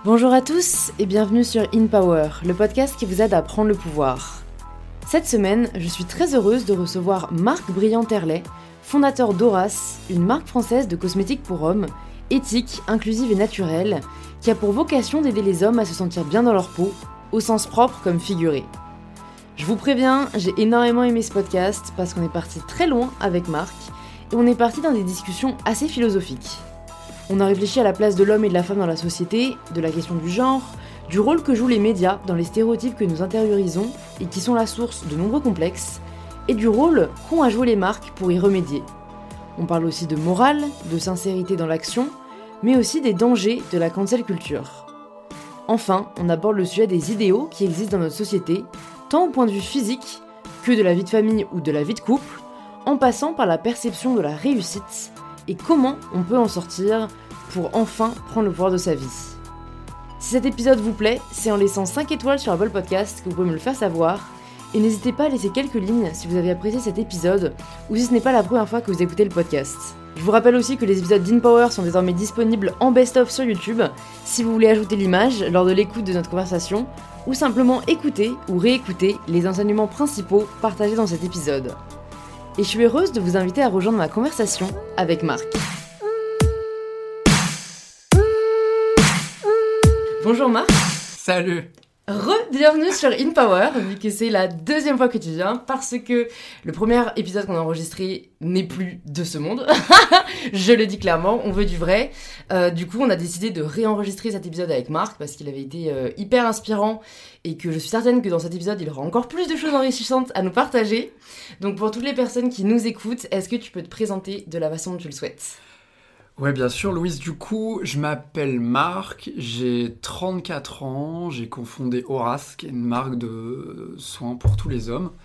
Bonjour à tous et bienvenue sur In Power, le podcast qui vous aide à prendre le pouvoir. Cette semaine, je suis très heureuse de recevoir Marc Briand-Terlet, fondateur d'Horace, une marque française de cosmétiques pour hommes, éthique, inclusive et naturelle, qui a pour vocation d'aider les hommes à se sentir bien dans leur peau, au sens propre comme figuré. Je vous préviens, j'ai énormément aimé ce podcast parce qu'on est parti très loin avec Marc et on est parti dans des discussions assez philosophiques. On a réfléchi à la place de l'homme et de la femme dans la société, de la question du genre, du rôle que jouent les médias dans les stéréotypes que nous intériorisons et qui sont la source de nombreux complexes, et du rôle qu'ont à jouer les marques pour y remédier. On parle aussi de morale, de sincérité dans l'action, mais aussi des dangers de la cancel culture. Enfin, on aborde le sujet des idéaux qui existent dans notre société, tant au point de vue physique que de la vie de famille ou de la vie de couple, en passant par la perception de la réussite et comment on peut en sortir pour enfin prendre le pouvoir de sa vie. Si cet épisode vous plaît, c'est en laissant 5 étoiles sur Apple Podcast que vous pouvez me le faire savoir, et n'hésitez pas à laisser quelques lignes si vous avez apprécié cet épisode ou si ce n'est pas la première fois que vous écoutez le podcast. Je vous rappelle aussi que les épisodes d'InPower sont désormais disponibles en best-of sur YouTube si vous voulez ajouter l'image lors de l'écoute de notre conversation ou simplement écouter ou réécouter les enseignements principaux partagés dans cet épisode. Et je suis heureuse de vous inviter à rejoindre ma conversation avec Marc. Bonjour Marc. Salut. Bienvenue sur InPower, vu que c'est la deuxième fois que tu viens, parce que le premier épisode qu'on a enregistré n'est plus de ce monde. Je le dis clairement, on veut du vrai. Du coup, on a décidé de réenregistrer cet épisode avec Marc, parce qu'il avait été hyper inspirant, et que je suis certaine que dans cet épisode, il aura encore plus de choses enrichissantes à nous partager. Donc pour toutes les personnes qui nous écoutent, est-ce que tu peux te présenter de la façon dont tu le souhaites ? Ouais, bien sûr, Louise. Du coup, je m'appelle Marc, j'ai 34 ans, j'ai cofondé Horace, qui est une marque de soins pour tous les hommes.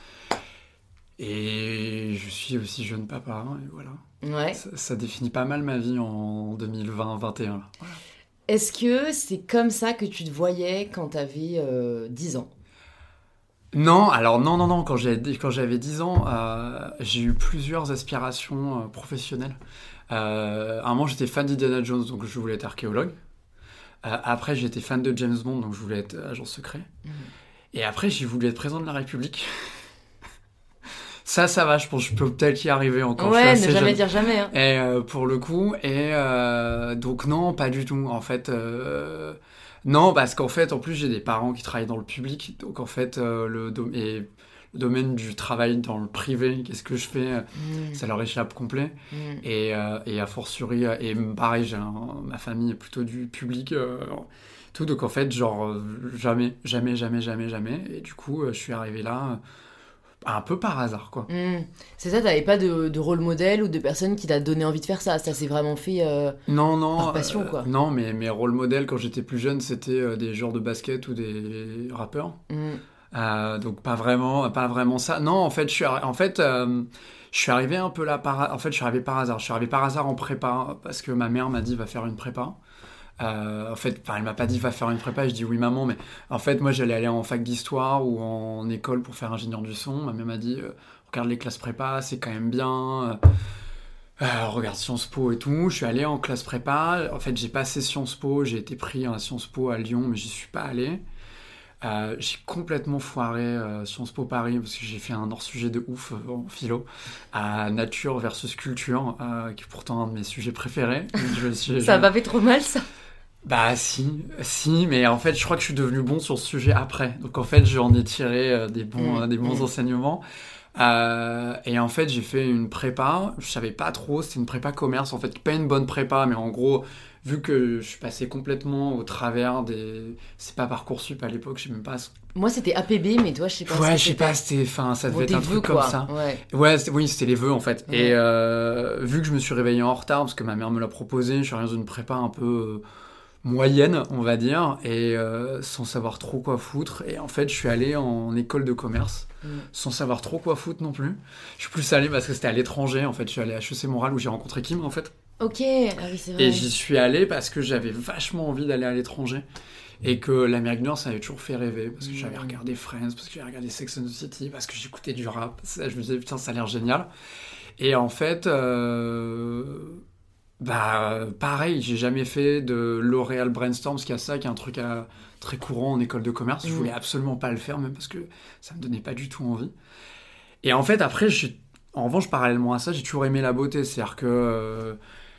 Et je suis aussi jeune papa, et voilà. Ouais. Ça définit pas mal ma vie en 2020-2021. Voilà. Est-ce que c'est comme ça que tu te voyais quand t'avais 10 ans ? Non, alors non. Quand j'avais 10 ans, j'ai eu plusieurs aspirations professionnelles. À un moment, j'étais fan d'Indiana Jones, donc je voulais être archéologue. Après, j'étais fan de James Bond, donc je voulais être agent secret. Et après, j'ai voulu être président de la République. Ça va, je pense que je peux peut-être y arriver encore. Ouais, je suis ne jamais jeune. dire jamais. Hein. Et pour le coup, donc non, pas du tout. En fait, non, parce qu'en fait, en plus, j'ai des parents qui travaillent dans le public, donc en fait, le domaine du travail dans le privé, qu'est-ce que je fais, ça leur échappe complet. Et a fortiori, et pareil, ma famille est plutôt du public, tout, donc en fait, genre, jamais. Et du coup, je suis arrivé là un peu par hasard, quoi. C'est ça, t'avais pas de rôle modèle ou de personne qui t'a donné envie de faire ça. Ça s'est vraiment fait non, par passion, quoi. Non, mais mes rôles modèles quand j'étais plus jeune, c'était des joueurs de basket ou des rappeurs. Donc pas vraiment ça. Non, en fait, je suis arrivé un peu là en fait, je suis arrivé par hasard. Je suis arrivé par hasard en prépa parce que ma mère m'a dit va faire une prépa. En fait, elle m'a pas dit va faire une prépa, je dis oui maman, mais en fait moi j'allais aller en fac d'histoire ou en école pour faire ingénieur du son. Ma mère m'a dit regarde les classes prépa, c'est quand même bien. Regarde Sciences Po et tout. Je suis allé en classe prépa. En fait, j'ai passé Sciences Po, j'ai été pris à Sciences Po à Lyon, mais j'y suis pas allé. J'ai complètement foiré Sciences Po Paris parce que j'ai fait un hors-sujet de ouf en philo à nature versus culture, qui est pourtant un de mes sujets préférés. Ça m'a fait trop mal, ça. Bah si, mais en fait je crois que je suis devenu bon sur ce sujet après. Donc en fait j'en ai tiré des bons enseignements. Et en fait j'ai fait une prépa, je savais pas trop, c'était une prépa commerce en fait, pas une bonne prépa, mais en gros vu que je suis passé complètement au travers c'est pas Parcoursup à l'époque, je sais même pas. Moi c'était APB, mais toi je sais pas. Ouais, je sais pas, ça devait être un truc comme ça. Ouais, c'était les vœux en fait. Ouais. Et vu que je me suis réveillé en retard parce que ma mère me l'a proposé, je suis arrivé dans une prépa un peu moyenne, on va dire, et sans savoir trop quoi foutre. Et en fait, je suis allé en école de commerce, sans savoir trop quoi foutre non plus. Je suis plus allé parce que c'était à l'étranger, en fait. Je suis allé à HEC Montréal où j'ai rencontré Kim, en fait. Ok, ah oui, c'est vrai. Et j'y suis allé parce que j'avais vachement envie d'aller à l'étranger. Et que l'Amérique du Nord, ça m'avait toujours fait rêver. Parce que j'avais regardé Friends, parce que j'avais regardé Sex and the City, parce que j'écoutais du rap. Je me disais, putain, ça a l'air génial. Et en fait... Pareil, j'ai jamais fait de L'Oréal Brainstorm, parce qu'il y a ça, qui est un truc très courant en école de commerce. Je voulais absolument pas le faire, même parce que ça me donnait pas du tout envie. Et en fait, après, en revanche, parallèlement à ça, j'ai toujours aimé la beauté. C'est-à-dire que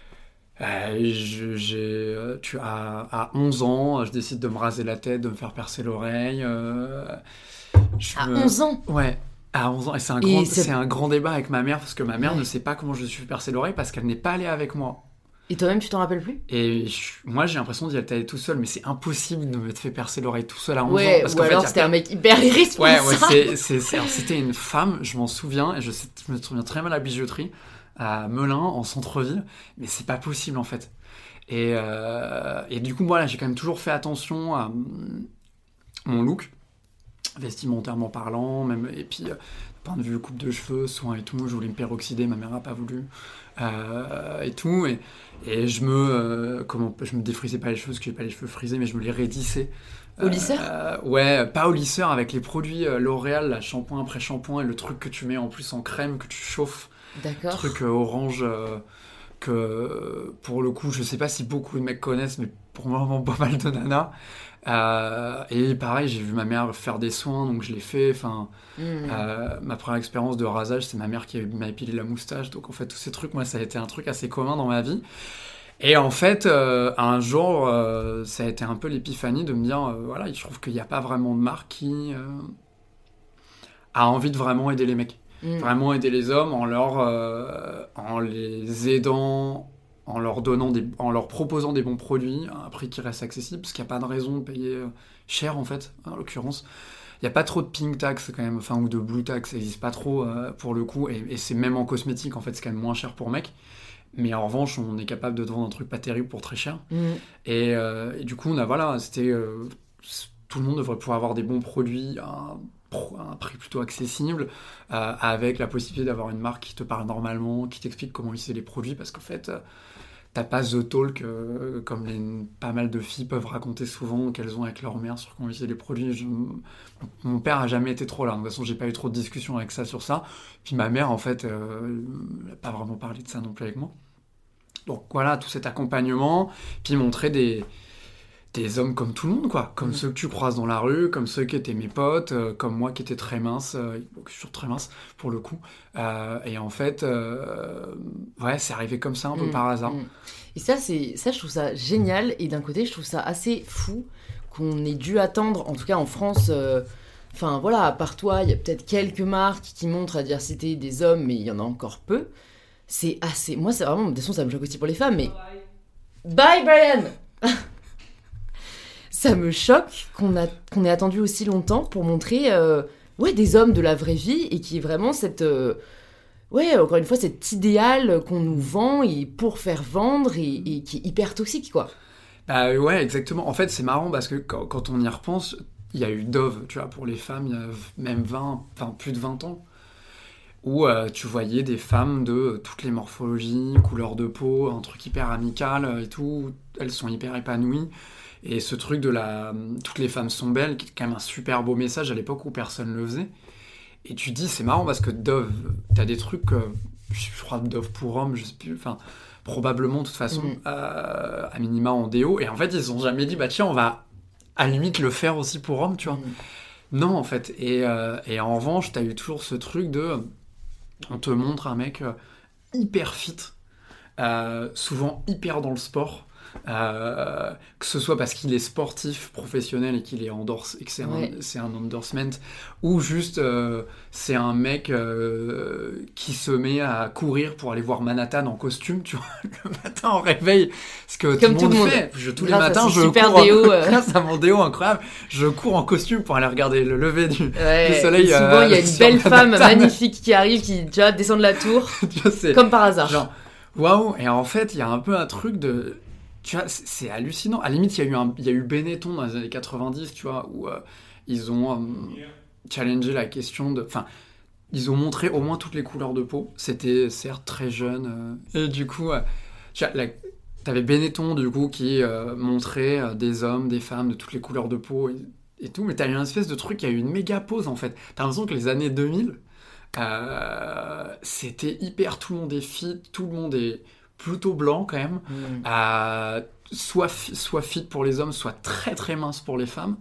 à 11 ans, je décide de me raser la tête, de me faire percer l'oreille. 11 ans? Ouais, à 11 ans. Et c'est un grand débat avec ma mère, parce que ma mère ne sait pas comment je me suis fait percer l'oreille, parce qu'elle n'est pas allée avec moi. Et toi-même, tu t'en rappelles plus? Et moi, j'ai l'impression d'y être allé tout seul, mais c'est impossible de me faire percer l'oreille tout seul à 11 ans. Parce ou alors c'était un mec hyper irresponsable. Alors, c'était une femme, je m'en souviens, et je me souviens très mal à la bijouterie, à Melun, en centre-ville, mais c'est pas possible en fait. Et du coup, voilà, j'ai quand même toujours fait attention à mon look, vestimentairement parlant, même, et puis point de vue coupe de cheveux, soin et tout. Je voulais me peroxyder, ma mère n'a pas voulu, et tout. Et je me défrisais pas les cheveux, parce que j'ai pas les cheveux frisés, mais je me les raidissais. Au lisseur? Ouais, pas au lisseur, avec les produits L'Oréal, la shampoing après shampoing, et le truc que tu mets en plus en crème, que tu chauffes. D'accord. Truc orange, que pour le coup, je sais pas si beaucoup de mecs connaissent, mais pour moi, vraiment pas mal de nanas. Et pareil, j'ai vu ma mère faire des soins, donc je l'ai fait. Enfin, ma première expérience de rasage, c'est ma mère qui m'a épilé la moustache. Donc en fait, tous ces trucs, moi, ça a été un truc assez commun dans ma vie. Et en fait, un jour, ça a été un peu l'épiphanie de me dire, voilà, je trouve qu'il n'y a pas vraiment de marque qui a envie de vraiment aider les mecs. Vraiment aider les hommes en les aidant, en leur proposant des bons produits à un prix qui reste accessible, parce qu'il n'y a pas de raison de payer cher en fait, en l'occurrence. Il n'y a pas trop de pink tax quand même, ou de blue tax, ça n'existe pas trop pour le coup, et c'est même en cosmétique en fait, c'est quand même moins cher pour mec. Mais en revanche, on est capable de te vendre un truc pas terrible pour très cher. Et du coup, tout le monde devrait pouvoir avoir des bons produits à un prix plutôt accessible, avec la possibilité d'avoir une marque qui te parle normalement, qui t'explique comment utiliser les produits, parce qu'en fait, t'as pas The Talk, comme pas mal de filles peuvent raconter souvent qu'elles ont avec leur mère sur comment utiliser les produits. Mon père a jamais été trop là, de toute façon j'ai pas eu trop de discussions avec ça sur ça. Puis ma mère en fait, n'a pas vraiment parlé de ça non plus avec moi. Donc voilà, tout cet accompagnement, puis montrer des hommes comme tout le monde, quoi. Comme ceux que tu croises dans la rue, comme ceux qui étaient mes potes, comme moi qui étais très mince, je suis toujours très mince pour le coup. Et en fait, ouais, c'est arrivé comme ça un peu par hasard. Et ça, je trouve ça génial. Et d'un côté, je trouve ça assez fou qu'on ait dû attendre, en tout cas en France. Enfin voilà, à part toi, il y a peut-être quelques marques qui montrent la diversité des hommes, mais il y en a encore peu. C'est assez. Moi, c'est vraiment. De toute façon, ça me choque aussi pour les femmes, mais. Bye, Brian! Ça me choque qu'on ait attendu aussi longtemps pour montrer des hommes de la vraie vie, et qui est vraiment cette encore une fois cet idéal qu'on nous vend et pour faire vendre, et qui est hyper toxique, quoi. Ouais, exactement. En fait, c'est marrant parce que quand on y repense, il y a eu Dove, tu vois, pour les femmes, il y a même plus de 20 ans, où tu voyais des femmes de toutes les morphologies, couleurs de peau, un truc hyper amical et tout, elles sont hyper épanouies. Et ce truc de toutes les femmes sont belles, qui est quand même un super beau message à l'époque où personne le faisait. Et tu te dis, c'est marrant parce que Dove, t'as des trucs, je crois Dove pour hommes, je sais plus, enfin, probablement de toute façon, à minima en déo. Et en fait, ils ont jamais dit, bah tiens, on va à la limite le faire aussi pour hommes, tu vois. Non, en fait. Et en revanche, t'as eu toujours ce truc on te montre un mec hyper fit, souvent hyper dans le sport. Que ce soit parce qu'il est sportif professionnel et qu'il est et que c'est un endorsement, ou juste c'est un mec qui se met à courir pour aller voir Manhattan en costume, tu vois, le matin au réveil, ce que comme tout le monde fait. Tous les matins, je cours grâce à mon déo incroyable, je cours en costume pour aller regarder le lever du soleil. Et souvent, il y a une belle femme magnifique qui arrive, qui déjà descend de la tour, comme par hasard. Genre, waouh. Et en fait, il y a un peu un truc de... Tu vois, c'est hallucinant. À la limite, il y a eu Benetton dans les années 90, tu vois, où ils ont challengé la question de... Enfin, ils ont montré au moins toutes les couleurs de peau. C'était certes très jeune. Et du coup, t'avais Benetton, du coup, qui montrait des hommes, des femmes de toutes les couleurs de peau et tout. Mais t'as eu une espèce de truc, il y a eu une méga pause, en fait. T'as l'impression que les années 2000, c'était hyper... Tout le monde est fit, tout le monde est plutôt blanc quand même, soit fit pour les hommes, soit très très mince pour les femmes.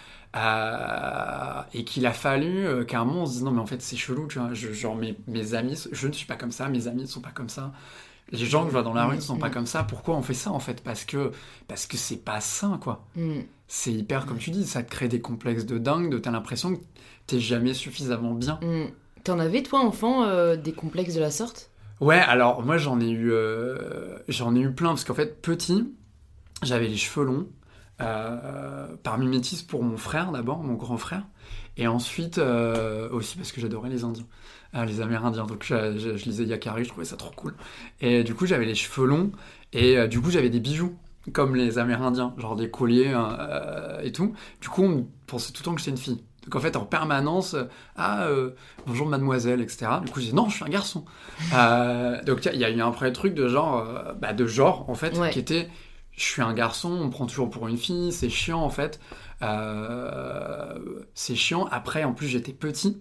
Et qu'il a fallu qu'à un moment on se dise non mais en fait c'est chelou, tu vois, genre mes amis, je ne suis pas comme ça, mes amis ne sont pas comme ça, les gens que je vois dans la rue ne sont pas comme ça, pourquoi on fait ça en fait, parce que c'est pas sain quoi. C'est hyper, comme tu dis, ça te crée des complexes de dingue, t'as l'impression que t'es jamais suffisamment bien. T'en avais toi enfant des complexes de la sorte? Ouais, alors moi j'en ai eu plein, parce qu'en fait petit j'avais les cheveux longs, par mimétisme pour mon frère d'abord, mon grand frère, et ensuite aussi parce que j'adorais les Indiens, les Amérindiens, donc je lisais Yakari, je trouvais ça trop cool, et du coup j'avais les cheveux longs, et du coup j'avais des bijoux comme les Amérindiens, genre des colliers et tout, du coup on pensait tout le temps que j'étais une fille. Donc en fait, en permanence, bonjour mademoiselle, etc. Du coup, je dis non, je suis un garçon. Donc il y a eu un vrai truc de genre, en fait, qui était, je suis un garçon, on me prend toujours pour une fille, c'est chiant en fait. C'est chiant. Après, en plus, j'étais petit.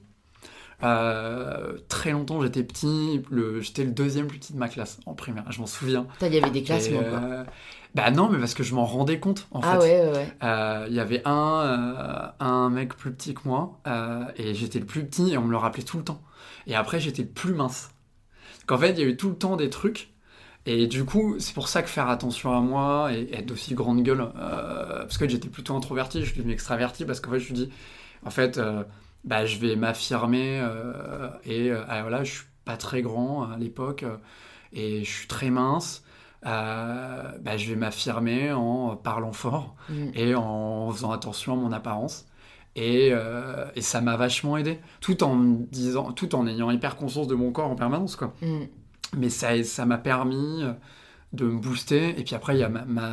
Très longtemps, j'étais petit. J'étais le deuxième plus petit de ma classe en primaire. Je m'en souviens. Il y avait des classements, quoi. Bah non, mais parce que je m'en rendais compte, en fait. Ouais. Il y avait un mec plus petit que moi, et j'étais le plus petit, et on me le rappelait tout le temps. Et après, j'étais le plus mince. Donc en fait, il y a eu tout le temps des trucs, et du coup, c'est pour ça que faire attention à moi, et être aussi grande gueule, parce que j'étais plutôt introverti, je suis devenu extraverti, parce qu'en fait, je me suis dit, en fait, je vais m'affirmer, voilà, je suis pas très grand à l'époque, et je suis très mince. Je vais m'affirmer en parlant fort et en faisant attention à mon apparence, et ça m'a vachement aidé, tout en ayant hyper conscience de mon corps en permanence quoi. Mais ça m'a permis de me booster. Et puis après il y a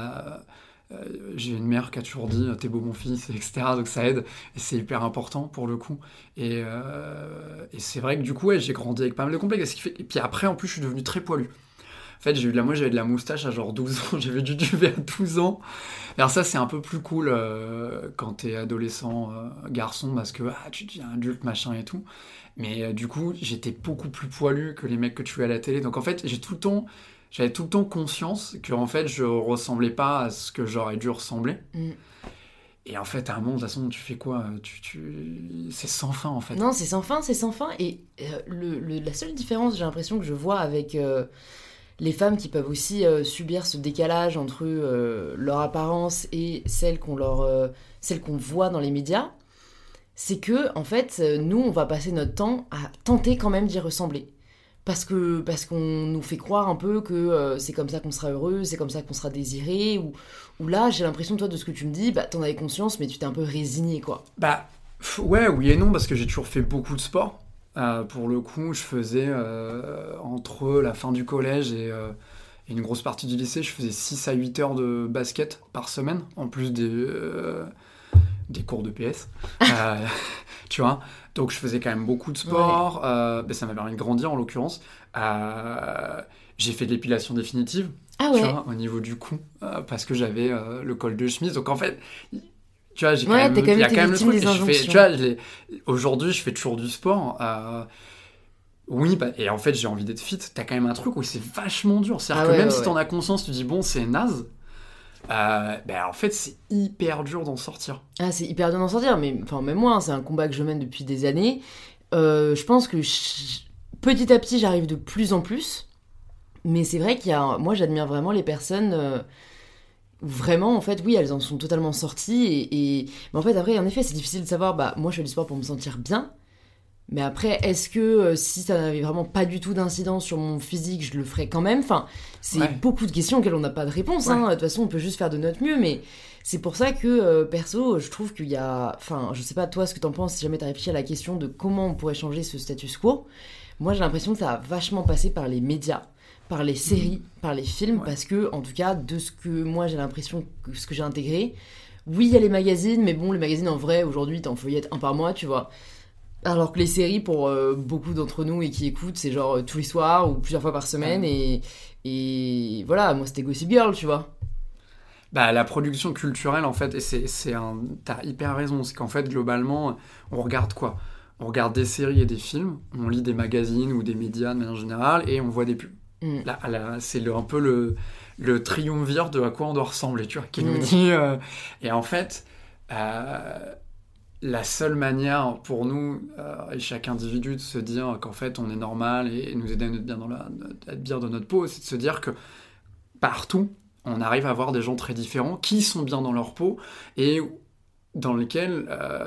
j'ai une mère qui a toujours dit t'es beau mon fils, etc. Donc ça aide, et c'est hyper important pour le coup, et c'est vrai que du coup j'ai grandi avec pas mal de complexes, et puis après en plus je suis devenu très poilu. En fait, j'avais de la moustache à genre 12 ans, j'avais du duvet à 12 ans. Alors ça, c'est un peu plus cool quand t'es adolescent, garçon, parce que tu deviens adulte, machin et tout. Mais du coup, j'étais beaucoup plus poilu que les mecs que tu vois à la télé. Donc en fait, j'avais tout le temps conscience que en fait, je ressemblais pas à ce que j'aurais dû ressembler. Et en fait, à un moment, de toute façon, tu fais quoi ? C'est sans fin, en fait. Non, c'est sans fin. Et la seule différence, j'ai l'impression que je vois avec... les femmes qui peuvent aussi subir ce décalage entre leur apparence et celle qu'on voit dans les médias, c'est que en fait nous on va passer notre temps à tenter quand même d'y ressembler, parce qu'on nous fait croire un peu que c'est comme ça qu'on sera heureux, c'est comme ça qu'on sera désiré, ou là j'ai l'impression, toi, de ce que tu me dis, t'en avais conscience mais tu t'es un peu résigné quoi. Ouais, oui et non, parce que j'ai toujours fait beaucoup de sport. Pour le coup, je faisais entre la fin du collège et une grosse partie du lycée, je faisais 6 à 8 heures de basket par semaine, en plus des cours de PS. Tu vois, donc je faisais quand même beaucoup de sport. Ça m'a permis de grandir en l'occurrence. J'ai fait de l'épilation définitive, tu vois, au niveau du cou, parce que j'avais le col de chemise. Donc en fait... Tu vois, il y a quand même le truc. Aujourd'hui, je fais toujours du sport. Oui, et en fait, j'ai envie d'être fit. T'as quand même un truc où c'est vachement dur. C'est-à-dire que même si t'en as conscience, tu dis bon, c'est naze. En fait, c'est hyper dur d'en sortir. C'est hyper dur d'en sortir, mais même moi, c'est un combat que je mène depuis des années. Je pense que petit à petit, j'arrive de plus en plus. Mais c'est vrai moi, j'admire vraiment les personnes. Vraiment, en fait, oui, elles en sont totalement sorties. Mais en fait, après, en effet, c'est difficile de savoir, moi, je fais du sport pour me sentir bien. Mais après, est-ce que si ça n'avait vraiment pas du tout d'incidence sur mon physique, je le ferais quand même ? C'est beaucoup de questions auxquelles on n'a pas de réponse. De toute façon, on peut juste faire de notre mieux. Mais c'est pour ça que, perso, je trouve qu'il y a... je sais pas, toi, ce que t'en penses, si jamais t'as réfléchi à la question de comment on pourrait changer ce status quo. Moi, j'ai l'impression que ça a vachement passé par les médias, par les séries, par les films, parce que, en tout cas, de ce que moi j'ai l'impression, que ce que j'ai intégré, oui, il y a les magazines, mais bon, les magazines, en vrai, aujourd'hui, t'en feuillettes un par mois, tu vois. Alors que les séries, pour beaucoup d'entre nous et qui écoutent, c'est genre tous les soirs ou plusieurs fois par semaine, et voilà, moi, c'était Gossip Girl, tu vois. La production culturelle, en fait, et t'as hyper raison, c'est qu'en fait, globalement, on regarde quoi ? On regarde des séries et des films, on lit des magazines ou des médias de manière générale, et on voit des pubs. C'est un peu le triumvirat de à quoi on doit ressembler, tu vois, qui nous dit... et en fait, la seule manière pour nous, et chaque individu, de se dire qu'en fait, on est normal et nous aider à être bien dans notre peau, c'est de se dire que partout, on arrive à voir des gens très différents qui sont bien dans leur peau et dans lesquels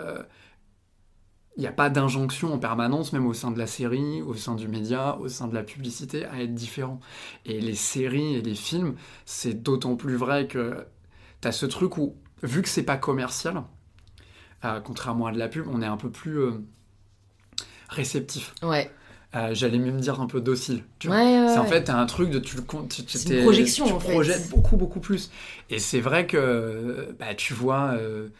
il n'y a pas d'injonction en permanence, même au sein de la série, au sein du média, au sein de la publicité, à être différent. Et les séries et les films, c'est d'autant plus vrai que tu as ce truc où, vu que c'est pas commercial, contrairement à de la pub, on est un peu plus réceptif. Ouais. J'allais même dire un peu docile. Tu vois. Ouais. En fait, t'as un truc de c'est une projection, tu projettes beaucoup plus. Et c'est vrai que tu vois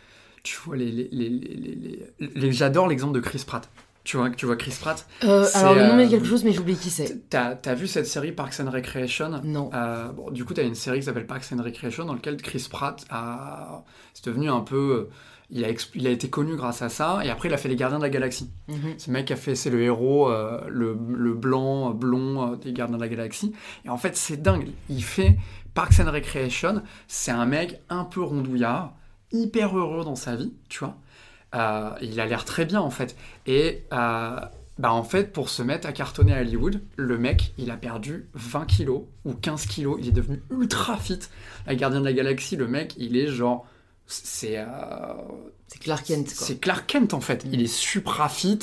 j'adore l'exemple de Chris Pratt. Tu vois Chris Pratt. Alors le nom est quelque chose, mais j'oublie qui c'est. T'as vu cette série Parks and Recreation ? Non. Du coup, t'as une série qui s'appelle Parks and Recreation dans laquelle Chris Pratt c'est devenu un peu. Il a été connu grâce à ça, et après il a fait Les Gardiens de la Galaxie. Ce mec c'est le héros, le blanc, blond des Gardiens de la Galaxie. Et en fait, c'est dingue. Il fait Parks and Recreation, c'est un mec un peu rondouillard, hyper heureux dans sa vie, tu vois. Il a l'air très bien, en fait. Et en fait, pour se mettre à cartonner à Hollywood, le mec, il a perdu 20 kilos ou 15 kilos. Il est devenu ultra fit. Les Gardiens de la Galaxie, le mec, il est genre... C'est Clark Kent, quoi. C'est Clark Kent, en fait. Il est supra fit.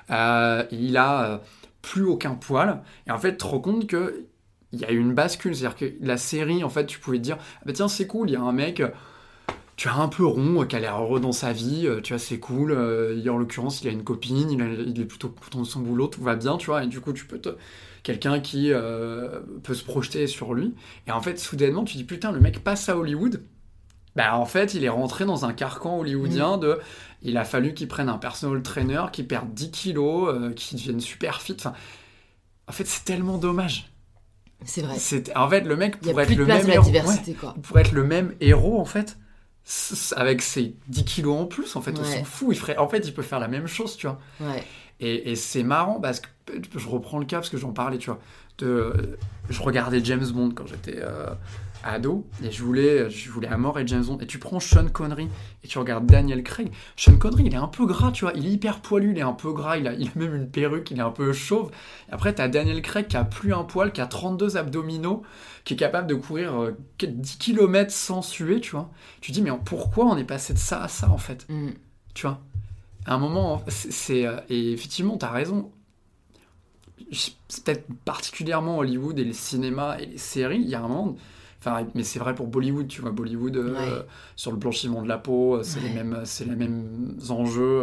Il a plus aucun poil. Et en fait, tu te rends compte que il y a eu une bascule. C'est-à-dire que la série, en fait, tu pouvais te dire tiens, c'est cool, il y a un mec, tu as un peu rond, qui a l'air heureux dans sa vie, tu vois, c'est cool. En l'occurrence, il a une copine, il est plutôt content de son boulot, tout va bien, tu vois. Et du coup, quelqu'un qui peut se projeter sur lui. Et en fait, soudainement, tu dis putain, le mec passe à Hollywood. En fait, il est rentré dans un carcan hollywoodien il a fallu qu'il prenne un personal trainer, qu'il perde 10 kilos, qu'il devienne super fit. Enfin, en fait, c'est tellement dommage. C'est vrai. En fait, le mec pourrait être le même héros. Il pourrait être le même héros, en fait, avec ses 10 kilos en plus. En fait, on s'en fout. Il peut faire la même chose, tu vois. Ouais. Et c'est marrant parce que je reprends le cas parce que j'en parlais, tu vois. Je regardais James Bond quand j'étais ado et je voulais à mort être James Bond. Et tu prends Sean Connery et tu regardes Daniel Craig. Sean Connery, il est un peu gras, tu vois. Il est hyper poilu, il est un peu gras, il a même une perruque, il est un peu chauve. Et après, t'as Daniel Craig qui a plus un poil, qui a 32 abdominaux, qui est capable de courir 10 km sans suer, tu vois. Tu te dis, mais pourquoi on est passé de ça à ça, en fait Tu vois. À un moment, et effectivement, t'as raison. C'est peut-être particulièrement Hollywood et le cinéma et les séries, il y a un moment... mais c'est vrai pour Bollywood, tu vois, Bollywood, sur le blanchiment de la peau, c'est les mêmes enjeux.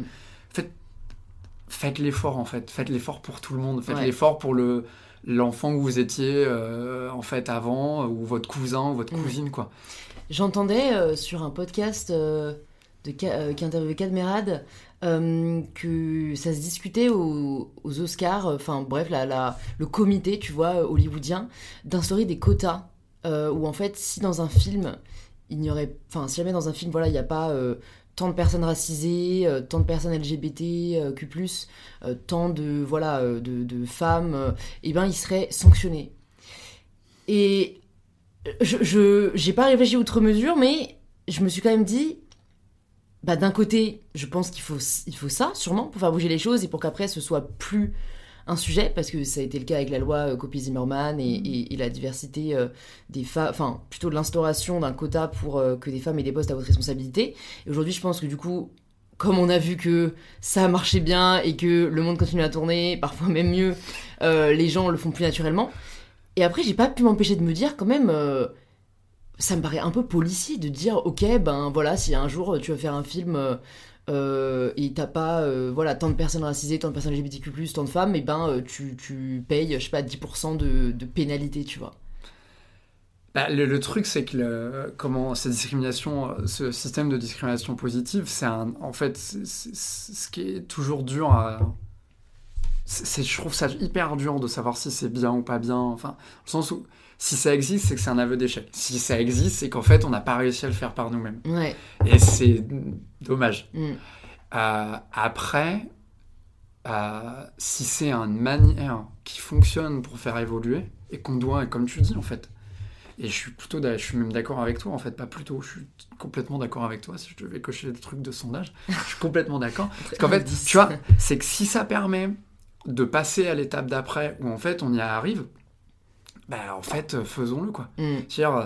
Faites l'effort, en fait. Faites l'effort pour tout le monde. Faites l'effort pour l'enfant que vous étiez, en fait, avant, ou votre cousin, ou votre cousine, quoi. J'entendais sur un podcast qui interviewait Cadmerade, que ça se discutait aux Oscars, le comité, tu vois, hollywoodien, d'instaurer des quotas, où en fait, si dans un film, si jamais dans un film, il n'y a pas tant de personnes racisées, tant de personnes LGBT, Q+, tant de femmes, il serait sanctionné. Et j'ai pas réfléchi outre mesure, mais je me suis quand même dit, d'un côté, je pense qu'il faut ça, sûrement, pour faire bouger les choses et pour qu'après, ce soit plus un sujet, parce que ça a été le cas avec la loi Copy-Zimmerman et la diversité des femmes, plutôt de l'instauration d'un quota pour que des femmes aient des postes à haute responsabilité. Et aujourd'hui, je pense que du coup, comme on a vu que ça marchait bien et que le monde continue à tourner, parfois même mieux, les gens le font plus naturellement. Et après, j'ai pas pu m'empêcher de me dire quand même... ça me paraît un peu policier de dire ok, si un jour tu vas faire un film et t'as pas tant de personnes racisées, tant de personnes LGBTQ+, tant de femmes, tu payes, je sais pas, 10% de pénalité, tu vois. Le truc, c'est que cette discrimination, ce système de discrimination positive, en fait, c'est ce qui est toujours dur à... je trouve ça hyper dur de savoir si c'est bien ou pas bien, enfin, dans le sens où si ça existe, c'est que c'est un aveu d'échec. Si ça existe, c'est qu'en fait, on n'a pas réussi à le faire par nous-mêmes. Ouais. Et c'est dommage. Après, si c'est une manière qui fonctionne pour faire évoluer, et qu'on doit, comme tu dis, en fait. Et je suis même d'accord avec toi, en fait, pas plutôt, je suis complètement d'accord avec toi, si je devais cocher le truc de sondage, je suis complètement d'accord. Parce qu'en fait, tu vois, c'est que si ça permet de passer à l'étape d'après, où en fait on y arrive, bah en fait, faisons-le, quoi. C'est-à-dire,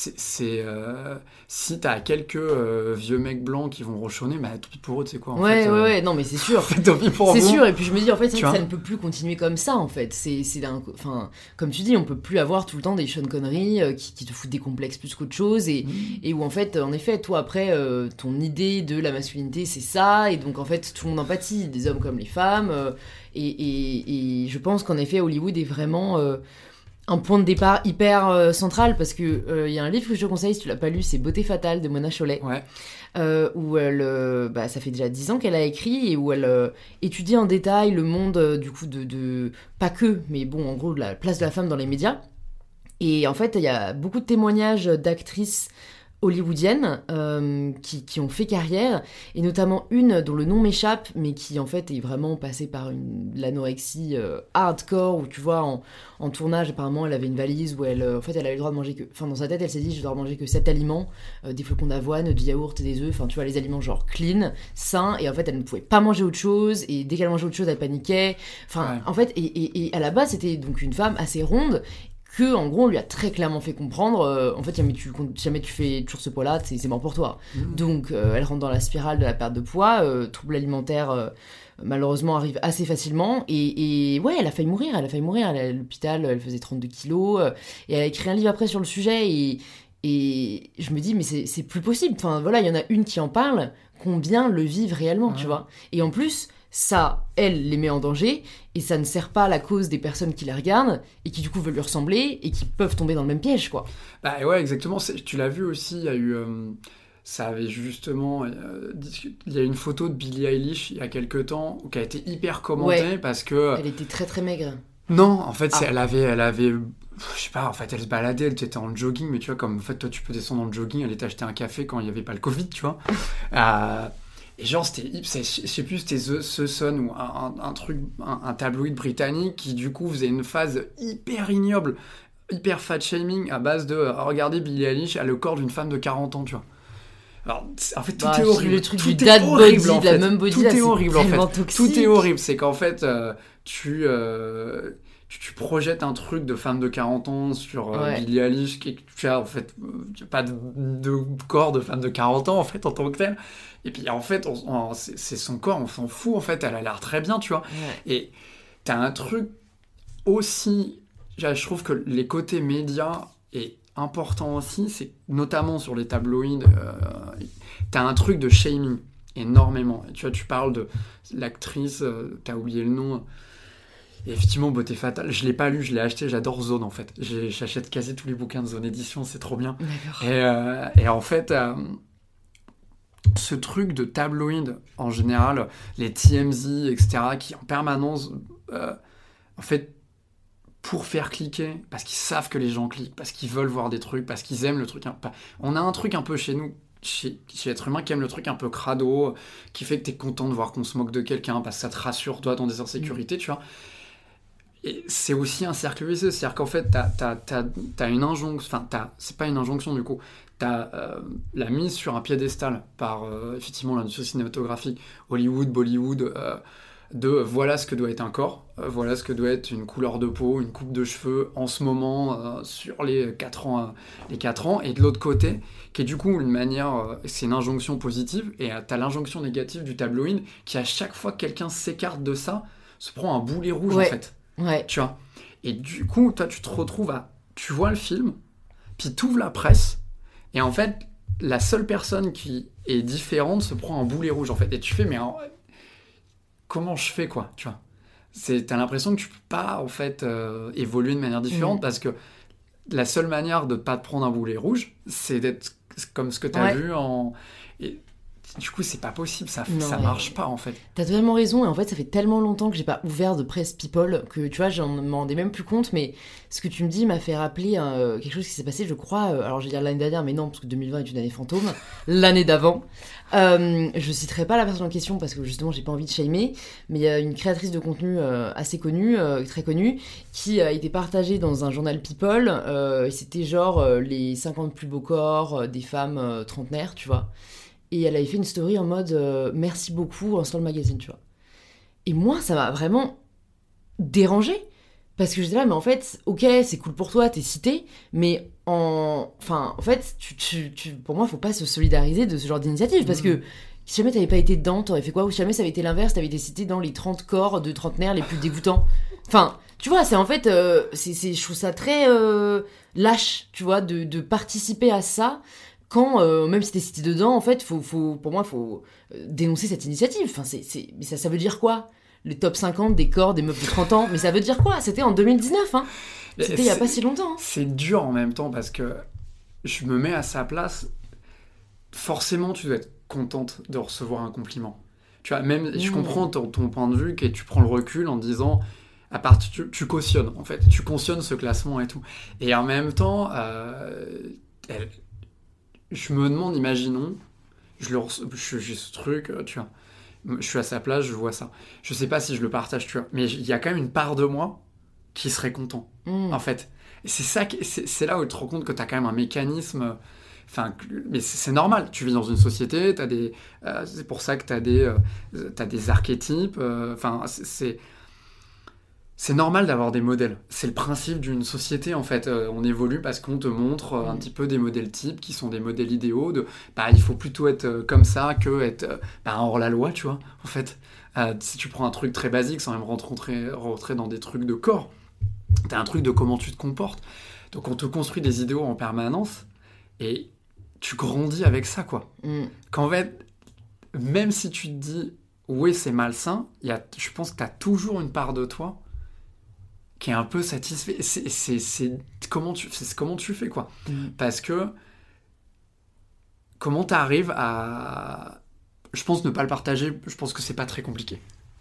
si t'as quelques vieux mecs blancs qui vont rochonner, bah tant pis pour eux, tu sais quoi, en fait. Ouais, non mais c'est sûr. Tant pis pour c'est vous. sûr, et puis je me dis, en fait, c'est vrai que ça ne peut plus continuer comme ça, en fait. Enfin, comme tu dis, on peut plus avoir tout le temps des Sean Connery qui te foutent des complexes plus qu'autre chose, et où en fait, toi après, ton idée de la masculinité, c'est ça, et donc en fait, tout le monde empathie, des hommes comme les femmes, et je pense qu'en effet, Hollywood est vraiment... un point de départ hyper central, parce que y a un livre que je te conseille si tu l'as pas lu, c'est Beauté fatale de Mona Chollet, où elle, ça fait déjà 10 ans qu'elle a écrit, et où elle étudie en détail le monde du coup de pas que, mais bon, en gros, de la place de la femme dans les médias. Et en fait, il y a beaucoup de témoignages d'actrices hollywoodiennes qui ont fait carrière, et notamment une dont le nom m'échappe, mais qui en fait est vraiment passée par l'anorexie hardcore, où tu vois, en tournage, apparemment elle avait une valise où elle avait le droit de manger que... Enfin, dans sa tête, elle s'est dit, je dois manger que 7 aliments, des flocons d'avoine, du yaourt et des œufs, enfin tu vois, les aliments genre clean, sains, et en fait elle ne pouvait pas manger autre chose, et dès qu'elle mangeait autre chose, elle paniquait. Enfin, en fait, et à la base, c'était donc une femme assez ronde, que en gros on lui a très clairement fait comprendre, en fait jamais tu fais toujours ce poids là, c'est mort pour toi. Donc elle rentre dans la spirale de la perte de poids, troubles alimentaires malheureusement arrivent assez facilement, et ouais, elle a failli mourir, elle est à l'hôpital, elle faisait 32 kilos, et elle a écrit un livre après sur le sujet, et je me dis mais c'est plus possible, enfin voilà, il y en a une qui en parle, combien le vivent réellement, tu vois, et en plus ça, elle les met en danger, et ça ne sert pas à la cause des personnes qui la regardent et qui du coup veulent lui ressembler et qui peuvent tomber dans le même piège, quoi. Bah ouais, exactement. Tu l'as vu aussi, il y a eu... ça avait justement... il y a une photo de Billie Eilish il y a quelques temps qui a été hyper commentée parce que... Elle était très très maigre. Non, en fait, elle avait... Je sais pas, en fait, elle se baladait, elle était en jogging, mais tu vois, comme en fait, toi, tu peux descendre en jogging, aller t'acheter un café quand il n'y avait pas le Covid, tu vois. Et genre, je sais plus, c'était The Sun ou un truc, un tabloïd britannique qui, du coup, faisait une phase hyper ignoble, hyper fat-shaming à base de regardez, Billie Eilish a le corps d'une femme de 40 ans, tu vois. Alors, en fait, tout est horrible. Le truc du dad body, de la même body, tout là, est horrible, en fait. Toxique. Tout est horrible. C'est qu'en fait, tu projettes un truc de femme de 40 ans sur Billie Eilish, qui tu as en fait pas de corps de femme de 40 ans en fait en tant que tel. Et puis en fait, c'est son corps, on s'en fout en fait, elle a l'air très bien, tu vois. Et t'as un truc aussi, je trouve que les côtés médias est important aussi, c'est notamment sur les tabloïds, t'as un truc de shaming énormément. Et tu vois, tu parles de l'actrice, t'as oublié le nom. Et effectivement, Beauté fatale, je l'ai pas lu, je l'ai acheté, j'adore Zone en fait. J'achète quasi tous les bouquins de Zone Édition, c'est trop bien. Et en fait, ce truc de tabloïd, en général, les TMZ, etc., qui en permanence, en fait, pour faire cliquer, parce qu'ils savent que les gens cliquent, parce qu'ils veulent voir des trucs, parce qu'ils aiment le truc. On a un truc un peu chez nous, chez l'être humain, qui aime le truc un peu crado, qui fait que t'es content de voir qu'on se moque de quelqu'un, parce que ça te rassure, toi, dans des insécurités, tu vois. Et c'est aussi un cercle vicieux, c'est-à-dire qu'en fait, t'as une injonction, enfin, c'est pas une injonction du coup, t'as la mise sur un piédestal par effectivement l'industrie cinématographique, Hollywood, Bollywood, de voilà ce que doit être un corps, voilà ce que doit être une couleur de peau, une coupe de cheveux en ce moment sur les 4 ans, et de l'autre côté, qui est du coup une manière, c'est une injonction positive, et t'as l'injonction négative du tabloïd qui à chaque fois que quelqu'un s'écarte de ça, se prend un boulet rouge en fait. Tu vois. Et du coup, toi, tu te retrouves tu vois le film, puis tu ouvres la presse, et en fait, la seule personne qui est différente se prend un boulet rouge, en fait. Et tu fais, mais comment je fais, quoi, tu vois. T'as l'impression que tu peux pas, en fait, évoluer de manière différente, parce que la seule manière de pas te prendre un boulet rouge, c'est d'être comme ce que tu as vu en... Et du coup, c'est pas possible, ça marche pas, en fait. T'as totalement raison, et en fait, ça fait tellement longtemps que j'ai pas ouvert de presse People que, tu vois, j'en m'en rendais même plus compte, mais ce que tu me dis m'a fait rappeler quelque chose qui s'est passé, je crois, alors je vais dire l'année dernière, mais non, parce que 2020 est une année fantôme, l'année d'avant. Je citerai pas la personne en question, parce que justement, j'ai pas envie de shamer, mais il y a une créatrice de contenu assez connue, très connue, qui a été partagée dans un journal People, et c'était genre les 50 plus beaux corps des femmes trentenaires, tu vois. Et elle avait fait une story en mode merci beaucoup en sur le magazine, tu vois. Et moi, ça m'a vraiment dérangé. Parce que j'étais là, mais en fait, ok, c'est cool pour toi, t'es cité, mais en fait, pour moi, faut pas se solidariser de ce genre d'initiative. Parce que si jamais t'avais pas été dedans, t'aurais fait quoi? Ou si jamais ça avait été l'inverse, t'avais été cité dans les 30 corps de trentenaires les plus dégoûtants. Enfin, tu vois, c'est en fait, je trouve ça très lâche, tu vois, de participer à ça. Quand, même si t'es cité dedans, en fait, pour moi, faut dénoncer cette initiative. Enfin, mais ça veut dire quoi? Les top 50 des corps des meufs de 30 ans? Mais ça veut dire quoi? C'était en 2019, hein. C'était il y a pas si longtemps. Hein. C'est dur en même temps parce que je me mets à sa place. Forcément, tu dois être contente de recevoir un compliment. Tu vois, même, je comprends ton point de vue, que tu prends le recul en disant... À part, tu cautionnes, en fait. Tu cautionnes ce classement et tout. Et en même temps... je me demande, imaginons, j'ai ce truc, tu vois, je suis à sa place, je vois ça. Je sais pas si je le partage, tu vois, mais il y a quand même une part de moi qui serait content, en fait. Et c'est là où tu te rends compte que tu as quand même un mécanisme, mais c'est normal, tu vis dans une société, c'est pour ça que t'as des archétypes, c'est normal d'avoir des modèles. C'est le principe d'une société, en fait. On évolue parce qu'on te montre un petit peu des modèles types qui sont des modèles idéaux de il faut plutôt être comme ça que être hors la loi, tu vois, en fait. Si tu prends un truc très basique sans même rentrer dans des trucs de corps, t'as un truc de comment tu te comportes. Donc on te construit des idéaux en permanence et tu grandis avec ça, quoi. Qu'en fait, même si tu te dis oui, c'est malsain, je pense que t'as toujours une part de toi qui est un peu satisfait. C'est comment tu fais, quoi. Parce que comment t'arrives à... Je pense ne pas le partager, je pense que c'est pas très compliqué.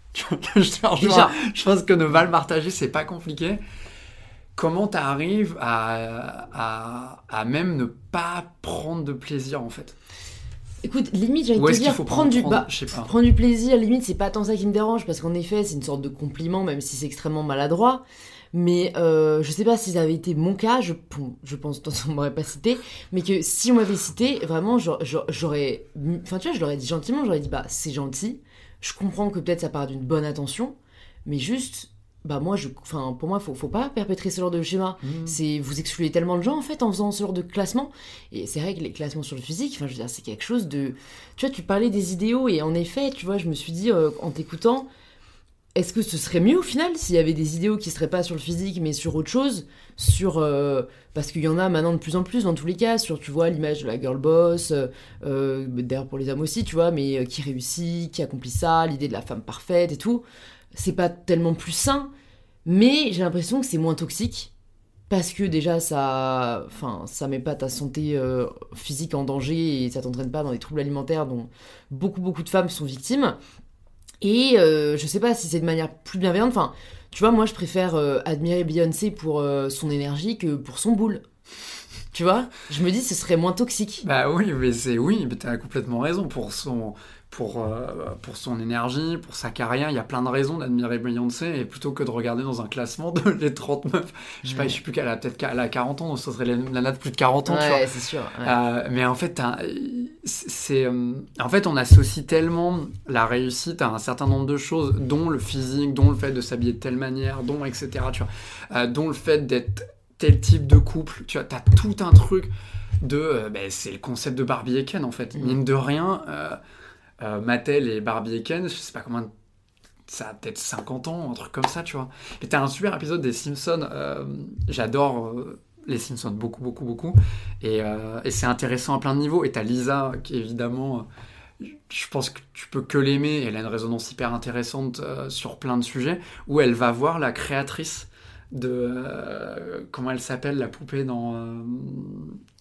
Je pense que ne pas le partager, c'est pas compliqué. Comment t'arrives à même ne pas prendre de plaisir, en fait? Écoute, limite, j'allais te dire, prendre du plaisir, limite, c'est pas tant ça qui me dérange, parce qu'en effet, c'est une sorte de compliment, même si c'est extrêmement maladroit. Mais je sais pas si ça avait été mon cas, je pense qu'on m'aurait pas cité, mais que si on m'avait cité, vraiment, j'aurais... Enfin, tu vois, je l'aurais dit gentiment, j'aurais dit, c'est gentil, je comprends que peut-être ça part d'une bonne intention, mais juste... pour moi, faut pas perpétrer ce genre de schéma. Vous excluez tellement de gens, en fait, en faisant ce genre de classement. Et c'est vrai que les classements sur le physique, je veux dire, c'est quelque chose de... Tu vois, tu parlais des idéaux, et en effet, tu vois, je me suis dit, en t'écoutant, est-ce que ce serait mieux, au final, s'il y avait des idéaux qui seraient pas sur le physique, mais sur autre chose, parce qu'il y en a maintenant de plus en plus, dans tous les cas, sur, tu vois, l'image de la girl boss, d'ailleurs pour les hommes aussi, tu vois, mais qui réussit, qui accomplit ça, l'idée de la femme parfaite et tout... C'est pas tellement plus sain, mais j'ai l'impression que c'est moins toxique, parce que déjà, ça met pas ta santé physique en danger, et ça t'entraîne pas dans des troubles alimentaires dont beaucoup de femmes sont victimes. Et je sais pas si c'est de manière plus bienveillante, enfin, tu vois, moi je préfère admirer Beyoncé pour son énergie que pour son boule. Tu vois, je me dis ce serait moins toxique. Bah oui, mais t'as complètement raison. Pour son énergie, pour sa carrière, il y a plein de raisons d'admirer Beyoncé, et plutôt que de regarder dans un classement de les 30 meufs. Je sais plus qu'elle a peut-être qu'elle a 40 ans, donc ça serait la nana de plus de 40 ans, tu vois. Ouais, c'est sûr. Ouais. Mais en fait, on associe tellement la réussite à un certain nombre de choses, dont le physique, dont le fait de s'habiller de telle manière, dont etc., tu vois, dont le fait d'être tel type de couple, tu vois, t'as tout un truc de... c'est le concept de Barbie et Ken, en fait. Mine de rien, Mattel et Barbie et Ken, je sais pas comment... Ça a peut-être 50 ans, un truc comme ça, tu vois. Et t'as un super épisode des Simpsons, j'adore les Simpsons, beaucoup. Et c'est intéressant à plein de niveaux. Et t'as Lisa, qui évidemment... je pense que tu peux que l'aimer, elle a une résonance hyper intéressante sur plein de sujets, où elle va voir la créatrice de... comment elle s'appelle, la poupée dans...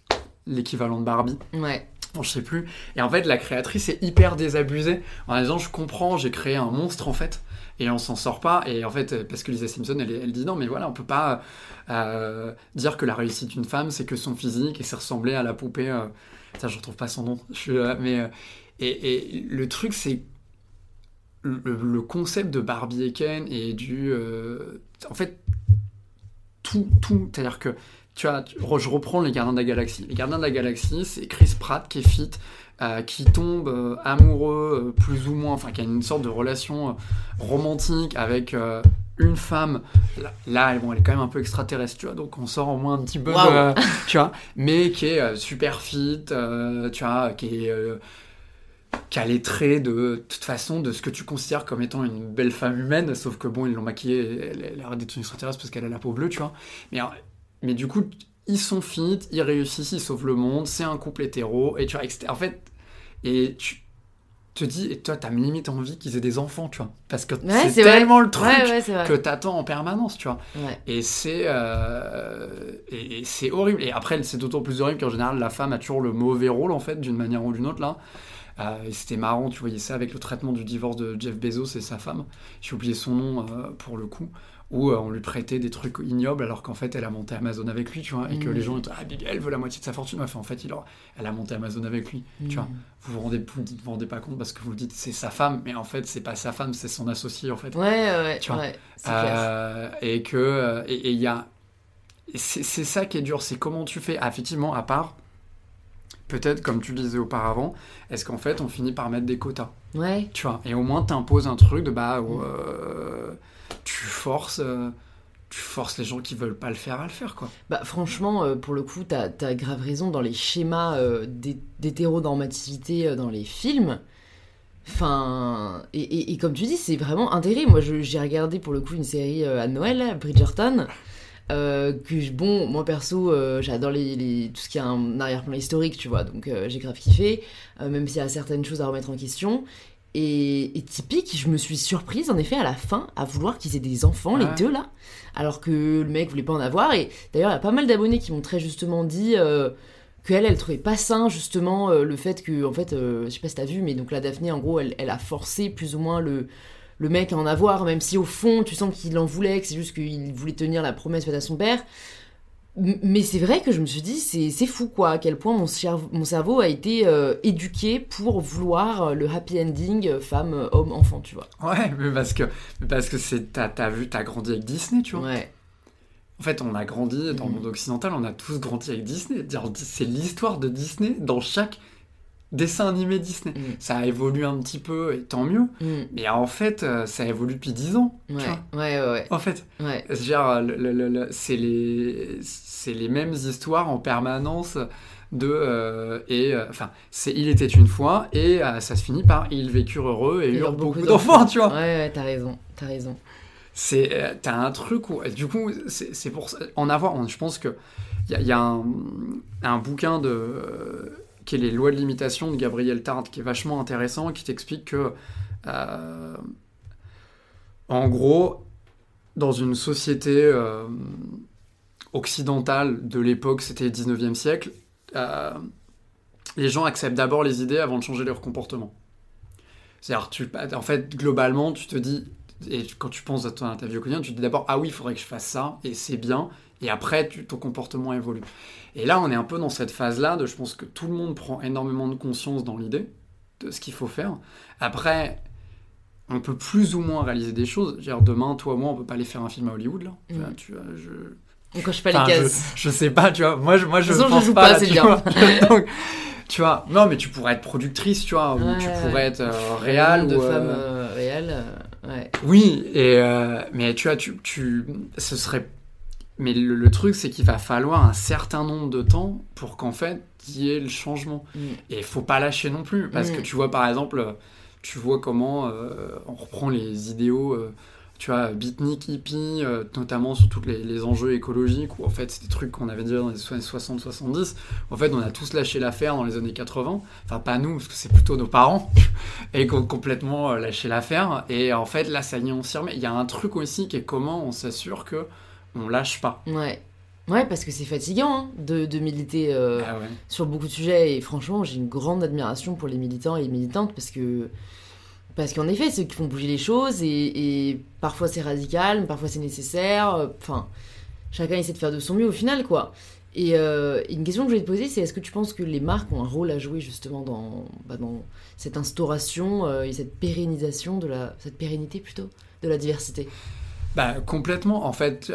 l'équivalent de Barbie. Ouais. Bon, je sais plus. Et en fait, la créatrice est hyper désabusée en disant je comprends, j'ai créé un monstre en fait, et on s'en sort pas. Et en fait, parce que Lisa Simpson, elle dit non, mais voilà, on peut pas dire que la réussite d'une femme, c'est que son physique et c'est ressembler à la poupée. Ça, je retrouve pas son nom. Et le truc, c'est le concept de Barbie et Ken et du. En fait, tout. C'est-à-dire que. Tu vois, je reprends les Gardiens de la Galaxie. Les Gardiens de la Galaxie, c'est Chris Pratt qui est fit, qui tombe amoureux, plus ou moins, enfin, qui a une sorte de relation romantique avec une femme. Là, elle est quand même un peu extraterrestre, tu vois, donc on sort au moins un petit peu tu vois, mais qui est super fit, tu vois, qui a les traits de toute façon de ce que tu considères comme étant une belle femme humaine, sauf que bon, ils l'ont maquillée, elle a d'être une extraterrestre parce qu'elle a la peau bleue, tu vois. Mais du coup, ils sont fit, ils réussissent, ils sauvent le monde, c'est un couple hétéro, et tu vois, en fait, et tu te dis, et toi, t'as limite envie qu'ils aient des enfants, tu vois, parce que c'est tellement le truc que t'attends en permanence, tu vois. Ouais. Et c'est horrible. Et après, c'est d'autant plus horrible qu'en général, la femme a toujours le mauvais rôle, en fait, d'une manière ou d'une autre, là. Et c'était marrant, tu voyais ça avec le traitement du divorce de Jeff Bezos et sa femme. J'ai oublié son nom pour le coup. Où on lui prêtait des trucs ignobles alors qu'en fait elle a monté Amazon avec lui, tu vois, et que les gens étaient elle veut la moitié de sa fortune. Enfin, en fait elle a monté Amazon avec lui, tu vois. Vous vous rendez pas compte parce que vous dites c'est sa femme, mais en fait c'est pas sa femme, c'est son associé en fait. Tu vois. C'est clair. Et que et il y a c'est ça qui est dur, c'est comment tu fais. Effectivement, à part peut-être comme tu le disais auparavant, est-ce qu'en fait on finit par mettre des quotas, tu vois, et au moins t'imposes un truc de tu forces les gens qui veulent pas le faire à le faire, quoi. Bah franchement, pour le coup, t'as grave raison dans les schémas d'hétéronormativité dans les films. Enfin, et comme tu dis, c'est vraiment intégré. Moi, j'ai regardé pour le coup une série à Noël, Bridgerton. Moi perso, j'adore tout ce qui a un arrière-plan historique, tu vois. Donc j'ai grave kiffé, même s'il y a certaines choses à remettre en question. Et typique, je me suis surprise en effet à la fin à vouloir qu'ils aient des enfants, les deux là, alors que le mec voulait pas en avoir. Et d'ailleurs, il y a pas mal d'abonnés qui m'ont très justement dit qu'elle trouvait pas sain justement le fait que, en fait, je sais pas si t'as vu, mais donc la Daphné, en gros, elle a forcé plus ou moins le mec à en avoir, même si au fond, tu sens qu'il en voulait, que c'est juste qu'il voulait tenir la promesse faite à son père. Mais c'est vrai que je me suis dit, c'est fou quoi, à quel point mon cerveau a été éduqué pour vouloir le happy ending femme, homme, enfant, tu vois. Ouais, mais parce que t'as grandi avec Disney, tu vois. Ouais. En fait, on a grandi dans le monde occidental, on a tous grandi avec Disney. C'est l'histoire de Disney dans chaque dessin animé Disney. Ça a évolué un petit peu, et tant mieux. Mais en fait, ça évolue depuis 10 ans. Ouais. En fait, genre, c'est les mêmes histoires en permanence il était une fois, et ça se finit par ils vécurent heureux et eurent beaucoup d'enfants, tu vois. Ouais, t'as raison. T'as un truc où, du coup, c'est pour ça, je pense que il y a un bouquin qui est Les lois de l'imitation de Gabriel Tarde, qui est vachement intéressant, qui t'explique que en gros, dans une société occidentale de l'époque, c'était le 19e siècle, les gens acceptent d'abord les idées avant de changer leur comportement. C'est-à-dire, en fait, globalement, tu te dis, et quand tu penses à ta vie au quotidien, tu te dis d'abord, ah oui, il faudrait que je fasse ça, et c'est bien, et après, ton comportement évolue. Et là, on est un peu dans cette phase-là, je pense que tout le monde prend énormément de conscience dans l'idée de ce qu'il faut faire. Après, on peut plus ou moins réaliser des choses. Genre, demain, toi, moi, on peut pas aller faire un film à Hollywood, là. Enfin, On coche pas les cases. Je sais pas, tu vois. Moi, je pense je joue pas, là, c'est bien. Donc, tu vois, non, mais tu pourrais être productrice, tu vois, ou tu pourrais être réal. De femme réelle, ouais. Oui, mais tu vois, ce serait... Mais le truc, c'est qu'il va falloir un certain nombre de temps pour qu'en fait, il y ait le changement. Et il faut pas lâcher non plus, parce que tu vois, par exemple, comment on reprend les idéaux, tu vois, beatnik, hippie, notamment sur tous les enjeux écologiques, où en fait, c'est des trucs qu'on avait déjà dans les années 60-70. En fait, on a tous lâché l'affaire dans les années 80. Enfin, pas nous, parce que c'est plutôt nos parents, et qui ont complètement lâché l'affaire. Et en fait, là, ça y est, on s'y remet. Il y a un truc aussi qui est comment on s'assure que on lâche pas. Ouais. Ouais, parce que c'est fatigant hein, de militer sur beaucoup de sujets. Et franchement, j'ai une grande admiration pour les militants et les militantes parce qu'en effet, ceux qui font bouger les choses et parfois c'est radical, mais parfois c'est nécessaire. Enfin, chacun essaie de faire de son mieux au final, quoi. Et une question que je voulais te poser, c'est est-ce que tu penses que les marques ont un rôle à jouer justement dans cette instauration et cette pérennisation cette pérennité plutôt de la diversité? Complètement. En fait,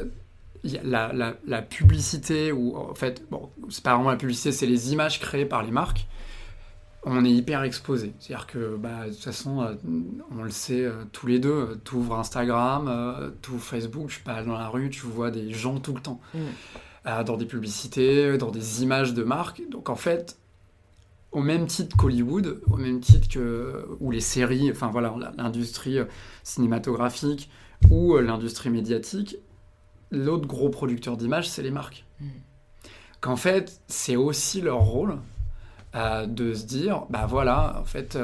la publicité, ou en fait, bon, c'est pas vraiment la publicité, c'est les images créées par les marques. On est hyper exposé. C'est-à-dire que, de toute façon, on le sait tous les deux, tu ouvres Instagram, tu ouvres Facebook, tu passes dans la rue, tu vois des gens tout le temps. Dans des publicités, dans des images de marques. Donc en fait, au même titre qu'Hollywood, au même titre ou les séries, enfin voilà, l'industrie cinématographique ou l'industrie médiatique, l'autre gros producteur d'images, c'est les marques. Qu'en fait, c'est aussi leur rôle de se dire, voilà, en fait,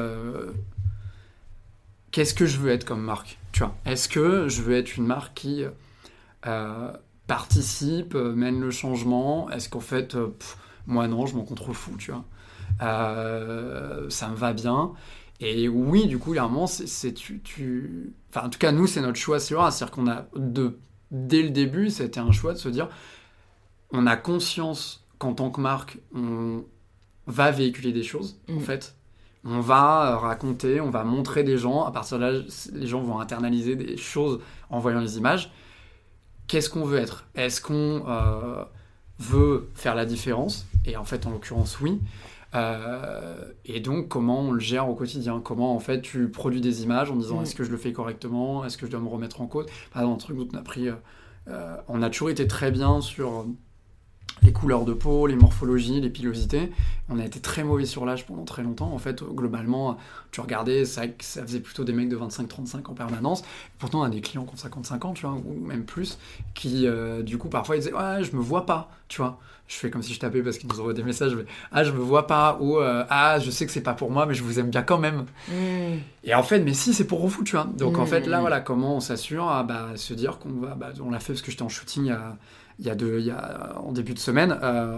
qu'est-ce que je veux être comme marque, tu vois ? Est-ce que je veux être une marque qui participe, mène le changement ? Est-ce qu'en fait, moi non, je m'en contrôle fou, tu vois ? Ça me va bien. Et oui, du coup, il y a un moment, Enfin, en tout cas, nous, c'est notre choix, c'est-à-dire qu'on a, dès le début, c'était un choix de se dire, on a conscience qu'en tant que marque, on va véhiculer des choses, en fait. On va raconter, on va montrer des gens. À partir de là, les gens vont internaliser des choses en voyant les images. Qu'est-ce qu'on veut être ? Est-ce qu'on veut faire la différence ? Et en fait, en l'occurrence, oui. Et donc, comment on le gère au quotidien ? Comment, en fait, tu produis des images en disant est-ce que je le fais correctement ? Est-ce que je dois me remettre en cause ? Par exemple, un truc dont on a toujours été très bien sur les couleurs de peau, les morphologies, les pilosités. On a été très mauvais sur l'âge pendant très longtemps. En fait, globalement, tu regardais, ça faisait plutôt des mecs de 25-35 en permanence. Pourtant, on a des clients qui ont 55 ans, tu vois, ou même plus, qui, du coup, parfois, ils disaient « Ouais, je me vois pas », tu vois. Je fais comme si je tapais parce qu'ils nous envoient des messages. Mais, « Ah, je me vois pas », ou « Ah, je sais que c'est pas pour moi, mais je vous aime bien quand même ». Et en fait, mais si, c'est pour vous, tu vois. Donc, en fait, là, voilà, comment on s'assure à se dire qu'on va... on l'a fait parce que j'étais en shooting en début de semaine,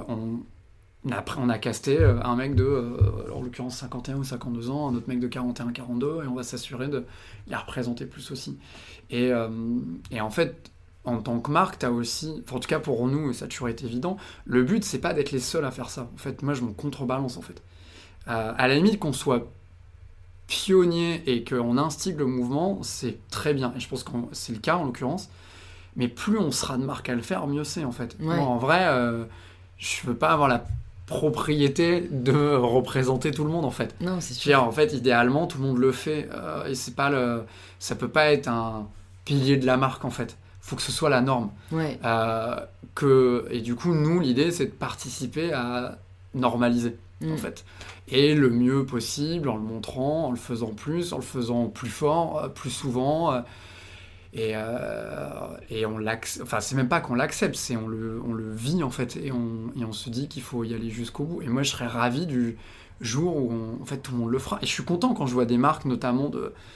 on a casté un mec de, en l'occurrence 51 ou 52 ans, un autre mec de 41-42, et on va s'assurer de les représenter plus aussi. Et en fait, en tant que marque, t'as aussi, en tout cas pour nous, et ça a toujours été évident, le but, c'est pas d'être les seuls à faire ça. En fait, moi, je m'en contrebalance, en fait. À la limite, qu'on soit pionnier et qu'on instigue le mouvement, c'est très bien. Et je pense que c'est le cas, en l'occurrence. Mais plus on sera de marque à le faire, mieux c'est en fait. Ouais. Moi, en vrai, je veux pas avoir la propriété de représenter tout le monde en fait. Non, c'est sûr. En fait, idéalement, tout le monde le fait et c'est pas ça peut pas être un pilier de la marque en fait. Faut que ce soit la norme. Ouais. Et du coup, nous, l'idée, c'est de participer à normaliser en fait. Et le mieux possible, en le montrant, en le faisant plus, en le faisant plus fort, plus souvent. Et on l'accepte, enfin c'est même pas qu'on l'accepte, c'est on le vit en fait, et on se dit qu'il faut y aller jusqu'au bout. Et moi je serais ravi du jour où en fait tout le monde le fera. Et je suis content quand je vois des marques notamment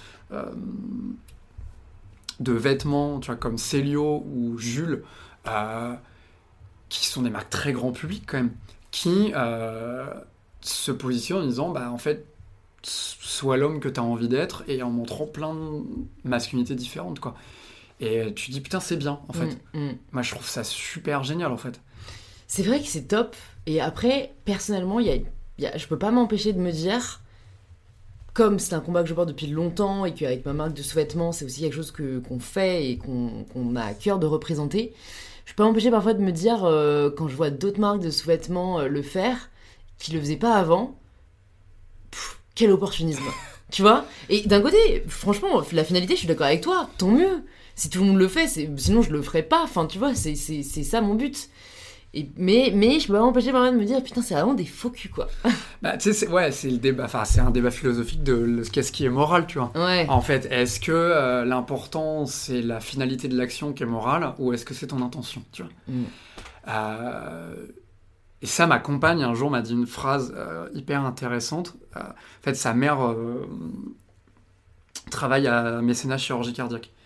de vêtements, tu vois, comme Célio ou Jules, qui sont des marques très grand public quand même, qui se positionnent en disant en fait sois l'homme que tu as envie d'être, et en montrant plein de masculinités différentes, quoi. Et tu dis, putain, c'est bien, en fait. Moi, je trouve ça super génial, en fait. C'est vrai que c'est top. Et après, personnellement, je peux pas m'empêcher de me dire, comme c'est un combat que je porte depuis longtemps, et qu'avec ma marque de sous-vêtements, c'est aussi quelque chose qu'on fait et qu'on a à cœur de représenter, je peux pas m'empêcher parfois de me dire, quand je vois d'autres marques de sous-vêtements le faire, qui le faisaient pas avant, quel opportunisme, tu vois. Et d'un côté, franchement, la finalité, je suis d'accord avec toi, tant mieux. Si tout le monde le fait, sinon je le ferais pas. Enfin, tu vois, c'est ça mon but. Mais je peux pas m'empêcher vraiment de me dire, putain, c'est vraiment des faux culs, quoi. Tu sais, c'est le débat. Enfin, c'est un débat philosophique de qu'est-ce qui est moral, tu vois. Ouais. En fait, est-ce que l'important c'est la finalité de l'action qui est morale, ou est-ce que c'est ton intention, tu vois. Et ça, ma compagne, un jour, m'a dit une phrase hyper intéressante. En fait, sa mère travaille à mécénat chirurgie cardiaque.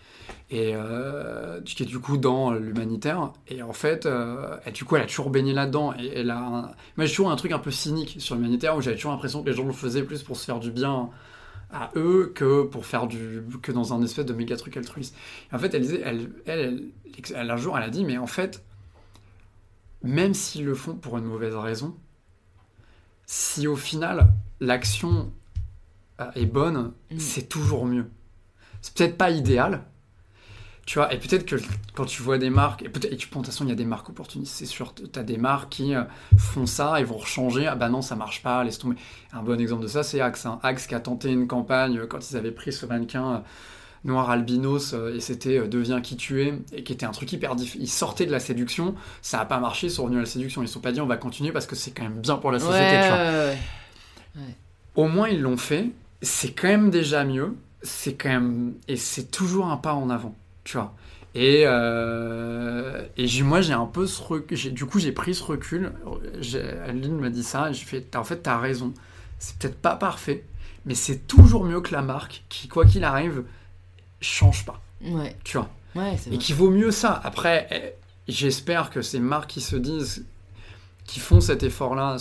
et qui est du coup dans l'humanitaire. Et en fait, du coup, elle a toujours baigné là-dedans. Et elle a moi, j'ai toujours un truc un peu cynique sur l'humanitaire où j'avais toujours l'impression que les gens le faisaient plus pour se faire du bien à eux que pour faire que dans un espèce de méga truc altruiste. Et en fait, elle disait, un jour, elle a dit, mais en fait, même s'ils le font pour une mauvaise raison, si au final l'action est bonne, c'est toujours mieux. C'est peut-être pas idéal, tu vois, et peut-être que quand tu vois des marques, et de toute façon il y a des marques opportunistes, c'est sûr, t'as des marques qui font ça et vont rechanger, ah bah non ça marche pas, laisse tomber. Un bon exemple de ça c'est Axe, Axe qui a tenté une campagne quand ils avaient pris ce mannequin noir albinos et c'était Deviens qui tu es, et qui était un truc hyper difficile. Ils sortaient de la séduction, ça a pas marché, ils sont revenus à la séduction, ils se sont pas dit on va continuer parce que c'est quand même bien pour la société, tu vois. Au moins ils l'ont fait, c'est quand même déjà mieux, c'est quand même, et c'est toujours un pas en avant, tu vois. Et moi j'ai un peu ce recul, du coup j'ai pris ce recul, Adeline m'a dit ça, et j'ai fait, en fait t'as raison, c'est peut-être pas parfait, mais c'est toujours mieux que la marque qui, quoi qu'il arrive, change pas, tu vois, et qu'il vaut mieux ça. Après, j'espère que ces marques qui font cet effort-là,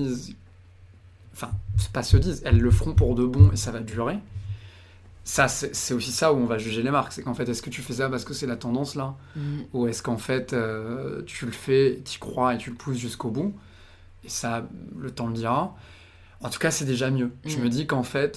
elles le feront pour de bon et ça va durer. Ça, c'est aussi ça où on va juger les marques, c'est qu'en fait, est-ce que tu fais ça parce que c'est la tendance là, ou est-ce qu'en fait tu le fais, t'y crois et tu le pousses jusqu'au bout, et ça, le temps le dira. En tout cas, c'est déjà mieux. Je me dis qu'en fait,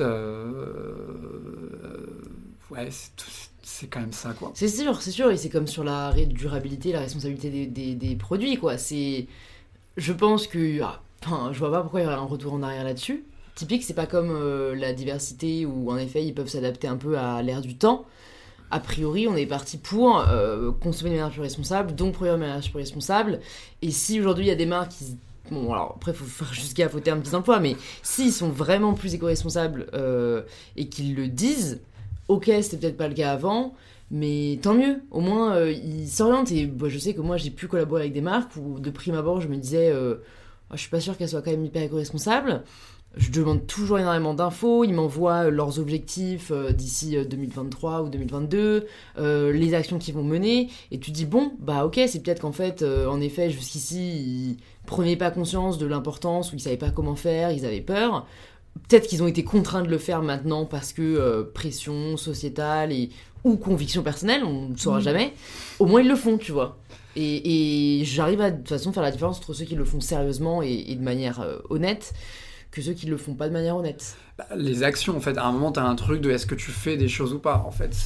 c'est quand même ça, quoi. C'est sûr, et c'est comme sur la durabilité, la responsabilité des produits, quoi. Je pense que, je vois pas pourquoi il y aurait un retour en arrière là-dessus. Typique, c'est pas comme la diversité où, en effet, ils peuvent s'adapter un peu à l'ère du temps. A priori, on est parti pour consommer de manière plus responsable, donc produire de manière plus responsable. Et si aujourd'hui, il y a des marques qui... Bon, alors après, il faut faire juste gaffe aux termes qu'ils emploient, mais s'ils sont vraiment plus éco-responsables et qu'ils le disent, ok, c'était peut-être pas le cas avant, mais tant mieux. Au moins, ils s'orientent. Et je sais que moi, j'ai pu collaborer avec des marques où, de prime abord, je me disais, je suis pas sûre qu'elles soient quand même hyper éco-responsables. Je demande toujours énormément d'infos, ils m'envoient leurs objectifs d'ici 2023 ou 2022, les actions qu'ils vont mener, et tu dis bon, bah ok, c'est peut-être qu'en fait, en effet, jusqu'ici, ils prenaient pas conscience de l'importance, ou ils savaient pas comment faire, ils avaient peur. Peut-être qu'ils ont été contraints de le faire maintenant parce que pression sociétale ou conviction personnelle, on ne saura jamais. Au moins ils le font, tu vois. Et j'arrive à de toute façon faire la différence entre ceux qui le font sérieusement et de manière honnête, que ceux qui le font pas de manière honnête. Les actions, en fait, à un moment, t'as un truc de est-ce que tu fais des choses ou pas, en fait.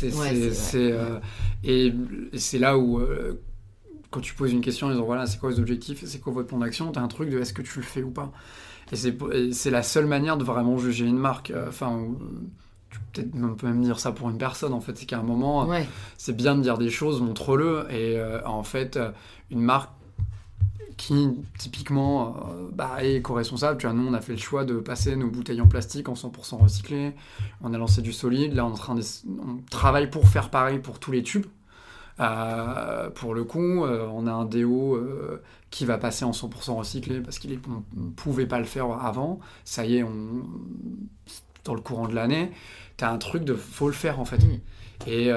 Et c'est là où, quand tu poses une question, ils disent voilà, c'est quoi les objectifs, c'est quoi votre plan d'action, t'as un truc de est-ce que tu le fais ou pas. Et c'est la seule manière de vraiment juger une marque. Tu peux même dire ça pour une personne, en fait. C'est qu'à un moment, c'est bien de dire des choses, montre-le. Et en fait, une marque qui typiquement est éco-responsable. Tu vois, nous on a fait le choix de passer nos bouteilles en plastique en 100% recyclées. On a lancé du solide. Là on travaille pour faire pareil pour tous les tubes. Pour le coup, on a un déo qui va passer en 100% recyclé parce qu'on ne pouvait pas le faire avant. Ça y est, dans le courant de l'année, t'as un truc de faut le faire en fait. Et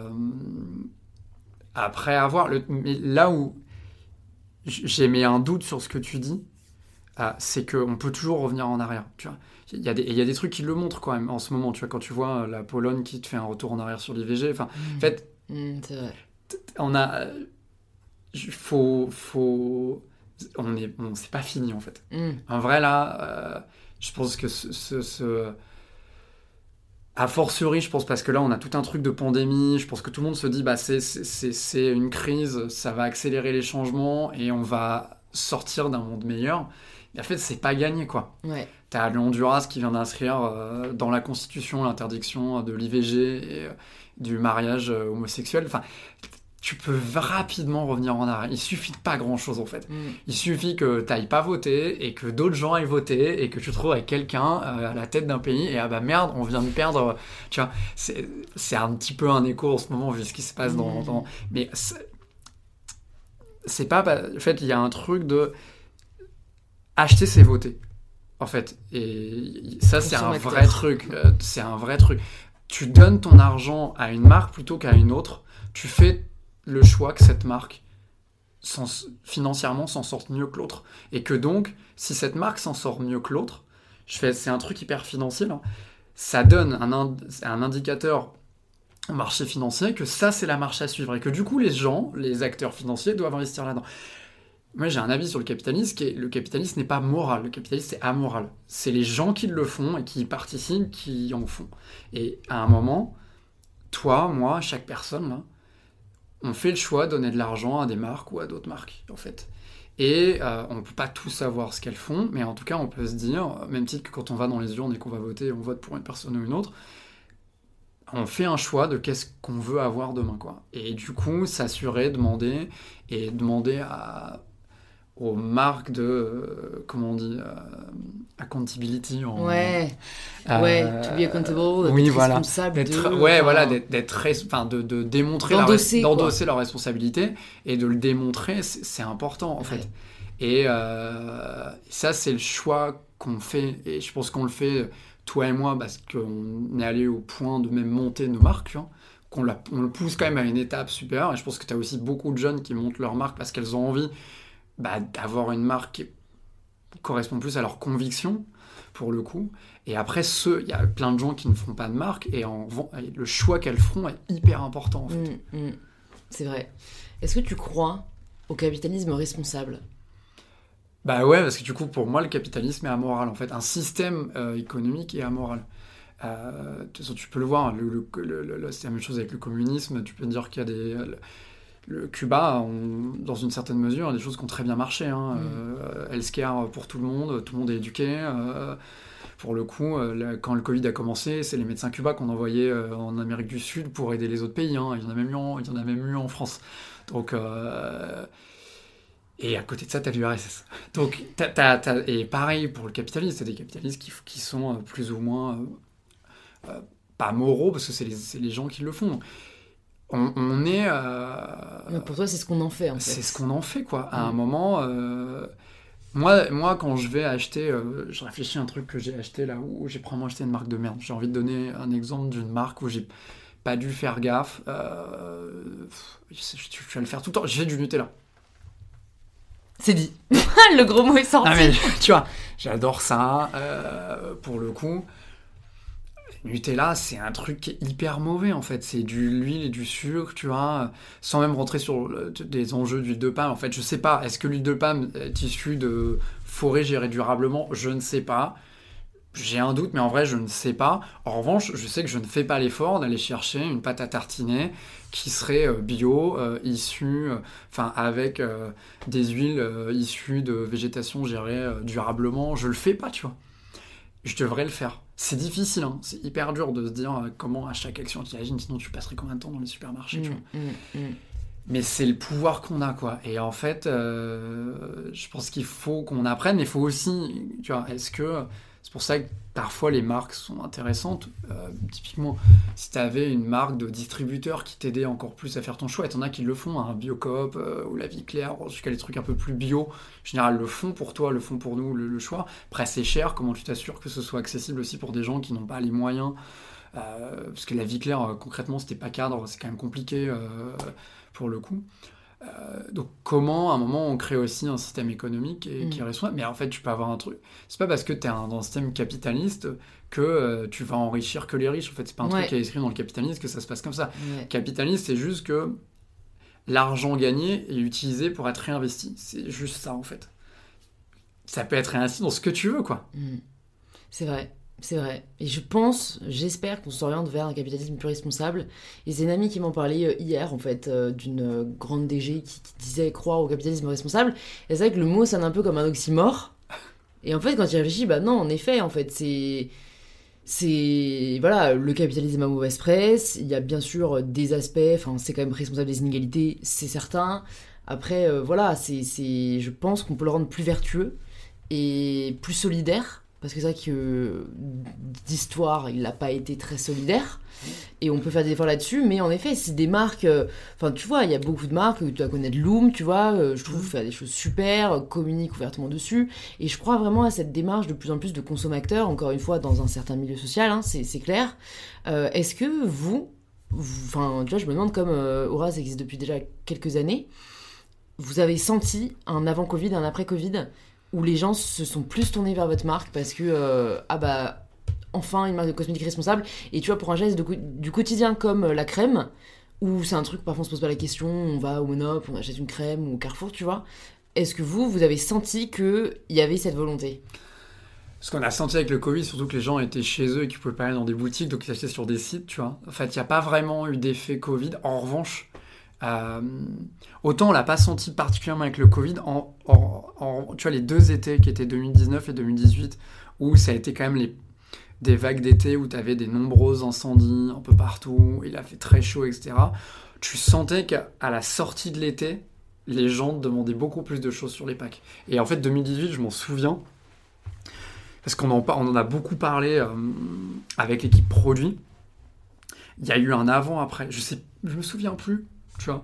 après avoir mais là où j'ai mis un doute sur ce que tu dis, c'est qu'on peut toujours revenir en arrière, tu vois. Il y a des trucs qui le montrent quand même en ce moment, tu vois, quand tu vois la Pologne qui te fait un retour en arrière sur l'IVG, en fait, c'est vrai. On a... c'est pas fini, en fait. En vrai, là, je pense que a fortiori, je pense, parce que là, on a tout un truc de pandémie. Je pense que tout le monde se dit, c'est une crise, ça va accélérer les changements et on va sortir d'un monde meilleur. Et en fait, c'est pas gagné, quoi. Ouais. T'as le Honduras qui vient d'inscrire dans la Constitution l'interdiction de l'IVG et du mariage homosexuel. Enfin, tu peux rapidement revenir en arrière. Il suffit de pas grand-chose, en fait. Il suffit que t'ailles pas voter et que d'autres gens aillent voter et que tu te retrouves avec quelqu'un à la tête d'un pays et merde, on vient de perdre. Tu vois, c'est un petit peu un écho en ce moment vu ce qui se passe dans... Mais c'est pas... En fait, il y a un truc de... Acheter, c'est voter. En fait. Et ça, c'est un vrai truc. C'est un vrai truc. tu donnes ton argent à une marque plutôt qu'à une autre, tu fais le choix que cette marque financièrement s'en sorte mieux que l'autre. Et que donc, si cette marque s'en sort mieux que l'autre, c'est un truc hyper financier, là, ça donne un indicateur au marché financier que ça, c'est la marche à suivre. Et que du coup, les acteurs financiers doivent investir là-dedans. Moi, j'ai un avis sur le capitalisme, le capitalisme n'est pas moral, le capitalisme, c'est amoral. C'est les gens qui le font et qui y participent, qui en font. Et à un moment, toi, moi, chaque personne, là, on fait le choix de donner de l'argent à des marques ou à d'autres marques, en fait. Et on ne peut pas tout savoir ce qu'elles font, mais en tout cas, on peut se dire, même titre que quand on va dans les urnes et qu'on va voter, on vote pour une personne ou une autre, on fait un choix de qu'est-ce qu'on veut avoir demain, quoi. Et du coup, s'assurer, demander aux marques de, comment on dit, accountability en... Ouais, to be accountable, oui, d'être voilà, responsable de démontrer d'endosser leur responsabilité et de le démontrer, c'est important en fait. Et ça, c'est le choix qu'on fait, et je pense qu'on le fait, toi et moi, parce qu'on est allé au point de même monter nos marques, hein, on le pousse quand même à une étape supérieure, et je pense que tu as aussi beaucoup de jeunes qui montent leur marque parce qu'elles ont envie d'avoir une marque qui correspond plus à leurs convictions, pour le coup. Et après, il y a plein de gens qui ne font pas de marque, et le choix qu'elles feront est hyper important, en fait. C'est vrai. Est-ce que tu crois au capitalisme responsable ? Bah ouais, parce que du coup, pour moi, le capitalisme est amoral, en fait. Un système économique est amoral. De toute façon, tu peux le voir, c'est la même chose avec le communisme. Tu peux dire qu'il y a le Cuba, dans une certaine mesure, des choses qui ont très bien marché. Hein. Healthcare pour tout le monde est éduqué. Pour le coup, quand le Covid a commencé, c'est les médecins cubains qu'on envoyait en Amérique du Sud pour aider les autres pays. Hein. Il y en a même eu en France. Donc, et à côté de ça, t'as l'URSS. Donc, et pareil pour le capitalisme, t'as des capitalistes qui sont plus ou moins pas moraux, parce que c'est les gens qui le font. On est... Pour toi, c'est ce qu'on en fait, en fait. C'est ce qu'on en fait, quoi. À un moment... Moi, quand je vais acheter... je réfléchis à un truc que j'ai acheté là, où j'ai probablement acheté une marque de merde. J'ai envie de donner un exemple d'une marque où j'ai pas dû faire gaffe. Je vais le faire tout le temps. J'ai du Nutella. C'est dit. Le gros mot est sorti. Ah mais, tu vois, j'adore ça. Pour le coup... Nutella, c'est un truc qui est hyper mauvais en fait. C'est de l'huile et du sucre, tu vois, sans même rentrer sur des enjeux d'huile de palme. En fait, je sais pas, est-ce que l'huile de palme est issue de forêts gérées durablement ? Je ne sais pas. J'ai un doute, mais en vrai, je ne sais pas. En revanche, je sais que je ne fais pas l'effort d'aller chercher une pâte à tartiner qui serait bio, issue, avec des huiles issues de végétation gérée durablement. Je le fais pas, tu vois. Je devrais le faire. C'est difficile, hein. C'est hyper dur de se dire comment à chaque action tu imagines, sinon tu passerais combien de temps dans les supermarchés, tu vois. Mais c'est le pouvoir qu'on a, quoi. Et en fait, je pense qu'il faut qu'on apprenne, mais il faut aussi, tu vois, c'est pour ça que parfois les marques sont intéressantes. Typiquement, si tu avais une marque de distributeur qui t'aidait encore plus à faire ton choix, et t'en as qui le font, hein, Biocoop ou La Vie Claire, jusqu'à les trucs un peu plus bio, en général le font pour toi, le font pour nous, le choix. Après c'est cher, comment tu t'assures que ce soit accessible aussi pour des gens qui n'ont pas les moyens, parce que La Vie Claire, concrètement, c'était pas cadre, c'est quand même compliqué pour le coup. Donc comment à un moment on crée aussi un système économique qui est responsable, mais en fait tu peux avoir un truc, c'est pas parce que t'es dans un système capitaliste que tu vas enrichir que les riches, en fait c'est pas un truc qui est écrit dans le capitalisme que ça se passe comme ça. Capitaliste, c'est juste que l'argent gagné est utilisé pour être réinvesti, c'est juste ça en fait. Ça peut être réinvesti dans ce que tu veux, quoi. C'est vrai. Et j'espère qu'on s'oriente vers un capitalisme plus responsable. Et c'est une amie qui m'en parlait hier, en fait, d'une grande DG qui disait croire au capitalisme responsable. Et c'est vrai que le mot sonne un peu comme un oxymore. Et en fait, quand tu y réfléchis, non, en effet, en fait, voilà, le capitalisme à mauvaise presse. Il y a bien sûr des aspects, c'est quand même responsable des inégalités, c'est certain. Après, voilà, je pense qu'on peut le rendre plus vertueux et plus solidaire. parce que c'est vrai que d'histoire, il n'a pas été très solidaire, et on peut faire des efforts là-dessus, mais en effet, c'est des marques... Enfin, tu vois, il y a beaucoup de marques, tu dois connaître Loom, tu vois, je trouve faire des choses super, communique ouvertement dessus, et je crois vraiment à cette démarche de plus en plus de consommateurs, encore une fois, dans un certain milieu social, hein, c'est clair. Est-ce que enfin, tu vois, je me demande, comme Aura, ça existe depuis déjà quelques années, vous avez senti un avant-Covid, un après-Covid, où les gens se sont plus tournés vers votre marque parce que, enfin, une marque de cosmétiques responsable. Et tu vois, pour un geste du quotidien comme la crème, où c'est un truc, parfois on se pose pas la question, on va au Monop, on achète une crème, ou au Carrefour, tu vois. Est-ce que vous avez senti qu'il y avait cette volonté ? Ce qu'on a senti avec le Covid, surtout que les gens étaient chez eux et qu'ils pouvaient pas aller dans des boutiques, donc ils achetaient sur des sites, tu vois. En fait, il n'y a pas vraiment eu d'effet Covid. En revanche, autant on l'a pas senti particulièrement avec le Covid, tu vois, les 2 étés qui étaient 2019 et 2018, où ça a été quand même des vagues d'été où tu avais des nombreux incendies un peu partout, il a fait très chaud, etc. Tu sentais qu'à la sortie de l'été, les gens demandaient beaucoup plus de choses sur les packs. Et en fait, 2018, je m'en souviens, parce qu'on en a beaucoup parlé avec l'équipe produit. Il y a eu un avant-après. Je me souviens plus, tu vois.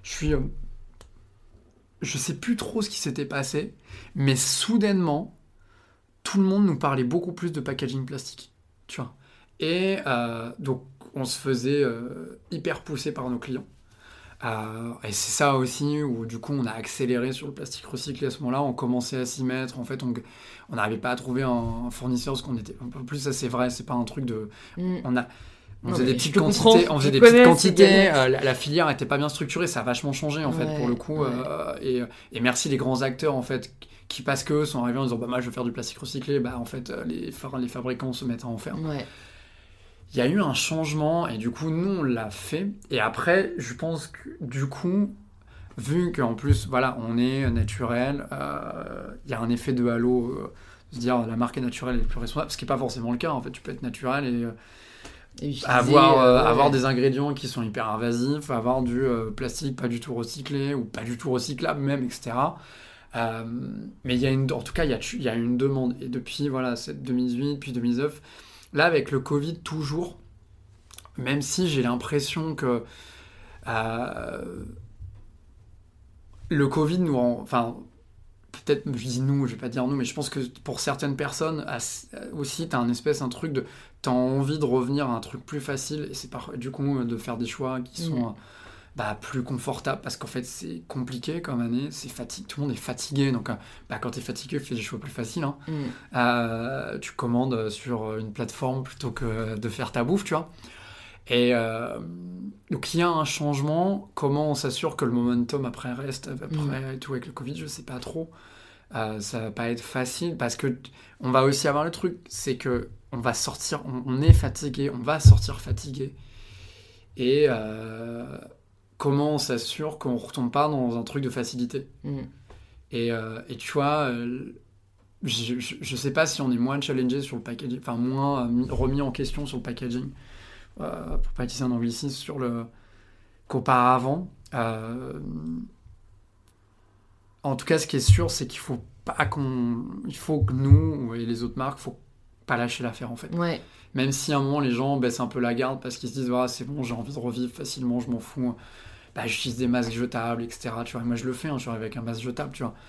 Je sais plus trop ce qui s'était passé, mais soudainement, tout le monde nous parlait beaucoup plus de packaging plastique, tu vois. Et donc, on se faisait hyper pousser par nos clients. Et c'est ça aussi où du coup on a accéléré sur le plastique recyclé à ce moment-là, on commençait à s'y mettre, en fait on n'arrivait pas à trouver un fournisseur, parce qu'on était un peu plus, ça c'est vrai, c'est pas un truc de... On faisait des petites quantités, la filière était pas bien structurée, ça a vachement changé en fait pour le coup, et merci les grands acteurs en fait qui, parce qu'eux sont arrivés en disant moi je veux faire du plastique recyclé, en fait les fabricants se mettent à en faire. Il y a eu un changement, et du coup, nous, on l'a fait. Et après, je pense que, du coup, vu qu'en plus, voilà, on est naturel, il y a un effet de halo, de se dire la marque est naturelle et plus responsable, ce qui n'est pas forcément le cas. En fait, tu peux être naturel et avoir des ingrédients qui sont hyper invasifs, avoir du plastique pas du tout recyclé, ou pas du tout recyclable même, etc. Mais en tout cas, il y a une demande. Et depuis, voilà, 2018, puis 2019... Là, avec le Covid, toujours, même si j'ai l'impression que le Covid nous rend... Enfin, peut-être, je dis nous, je vais pas dire nous, mais je pense que pour certaines personnes, aussi, t'as un truc de... T'as envie de revenir à un truc plus facile, et c'est du coup de faire des choix qui sont... plus confortable, parce qu'en fait c'est compliqué comme année, tout le monde est fatigué, donc quand t'es fatigué, fais des choix plus faciles, hein. Tu commandes sur une plateforme plutôt que de faire ta bouffe, tu vois. Et donc il y a un changement. Comment on s'assure que le momentum après reste après et tout avec le Covid, je sais pas trop. Ça va pas être facile, parce que on va aussi avoir le truc, c'est que on va sortir, on est fatigué, on va sortir fatigué, et comment on s'assure qu'on ne retombe pas dans un truc de facilité. Et tu vois, je sais pas si on est moins challengé sur le packaging, enfin moins remis en question sur le packaging, pour pas utiliser un anglicisme, qu'auparavant. En tout cas, ce qui est sûr, c'est qu'il faut que nous et les autres marques, faut pas lâcher l'affaire en fait. Même si à un moment les gens baissent un peu la garde parce qu'ils se disent c'est bon, j'ai envie de revivre facilement, je m'en fous, j'utilise des masques jetables, etc. Tu vois, et moi je le fais, je suis arrivé avec un masque jetable, tu vois.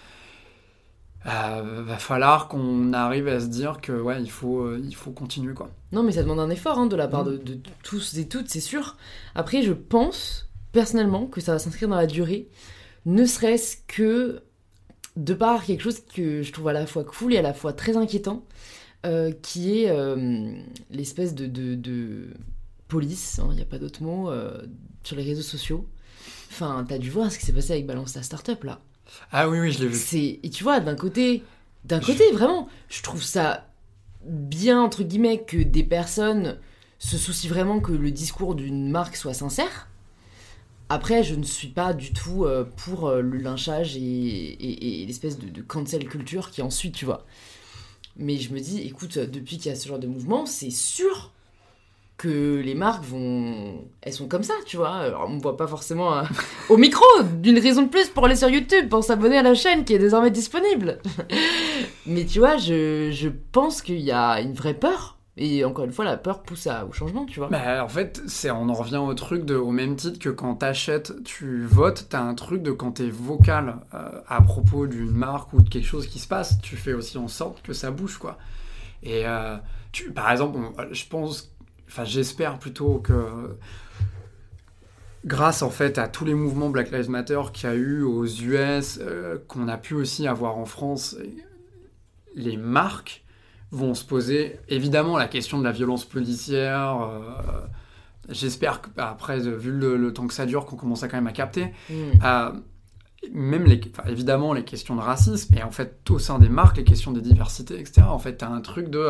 Va falloir qu'on arrive à se dire que il faut continuer, quoi. Non, mais ça demande un effort de la part de tous et toutes, c'est sûr. Après, je pense personnellement que ça va s'inscrire dans la durée, ne serait-ce que de par quelque chose que je trouve à la fois cool et à la fois très inquiétant, qui est l'espèce de police, il n'y a pas d'autre mot, sur les réseaux sociaux. Enfin, t'as dû voir ce qui s'est passé avec Balance ta Startup, là. Ah oui, je l'ai vu. Et tu vois, d'un côté, vraiment, je trouve ça bien, entre guillemets, que des personnes se soucient vraiment que le discours d'une marque soit sincère. Après, je ne suis pas du tout pour le lynchage et l'espèce de cancel culture qui ensuite, tu vois. Mais je me dis, écoute, depuis qu'il y a ce genre de mouvement, c'est sûr que les marques elles sont comme ça, tu vois. Alors, on me voit pas forcément au micro, d'une raison de plus pour aller sur YouTube, pour s'abonner à la chaîne qui est désormais disponible. Mais tu vois, je pense qu'il y a une vraie peur. Et encore une fois, la peur pousse au changement, tu vois. En fait, on en revient au truc au même titre que quand t'achètes, tu votes, t'as un truc de quand t'es vocal à propos d'une marque ou de quelque chose qui se passe, tu fais aussi en sorte que ça bouge, quoi. Et par exemple, j'espère plutôt que grâce en fait à tous les mouvements Black Lives Matter qu'il y a eu aux US, qu'on a pu aussi avoir en France, les marques vont se poser évidemment la question de la violence policière. J'espère qu'après, vu le temps que ça dure, qu'on commence à quand même à capter. Même évidemment les questions de racisme, et en fait au sein des marques, les questions des diversités, etc. En fait, t'as un truc de...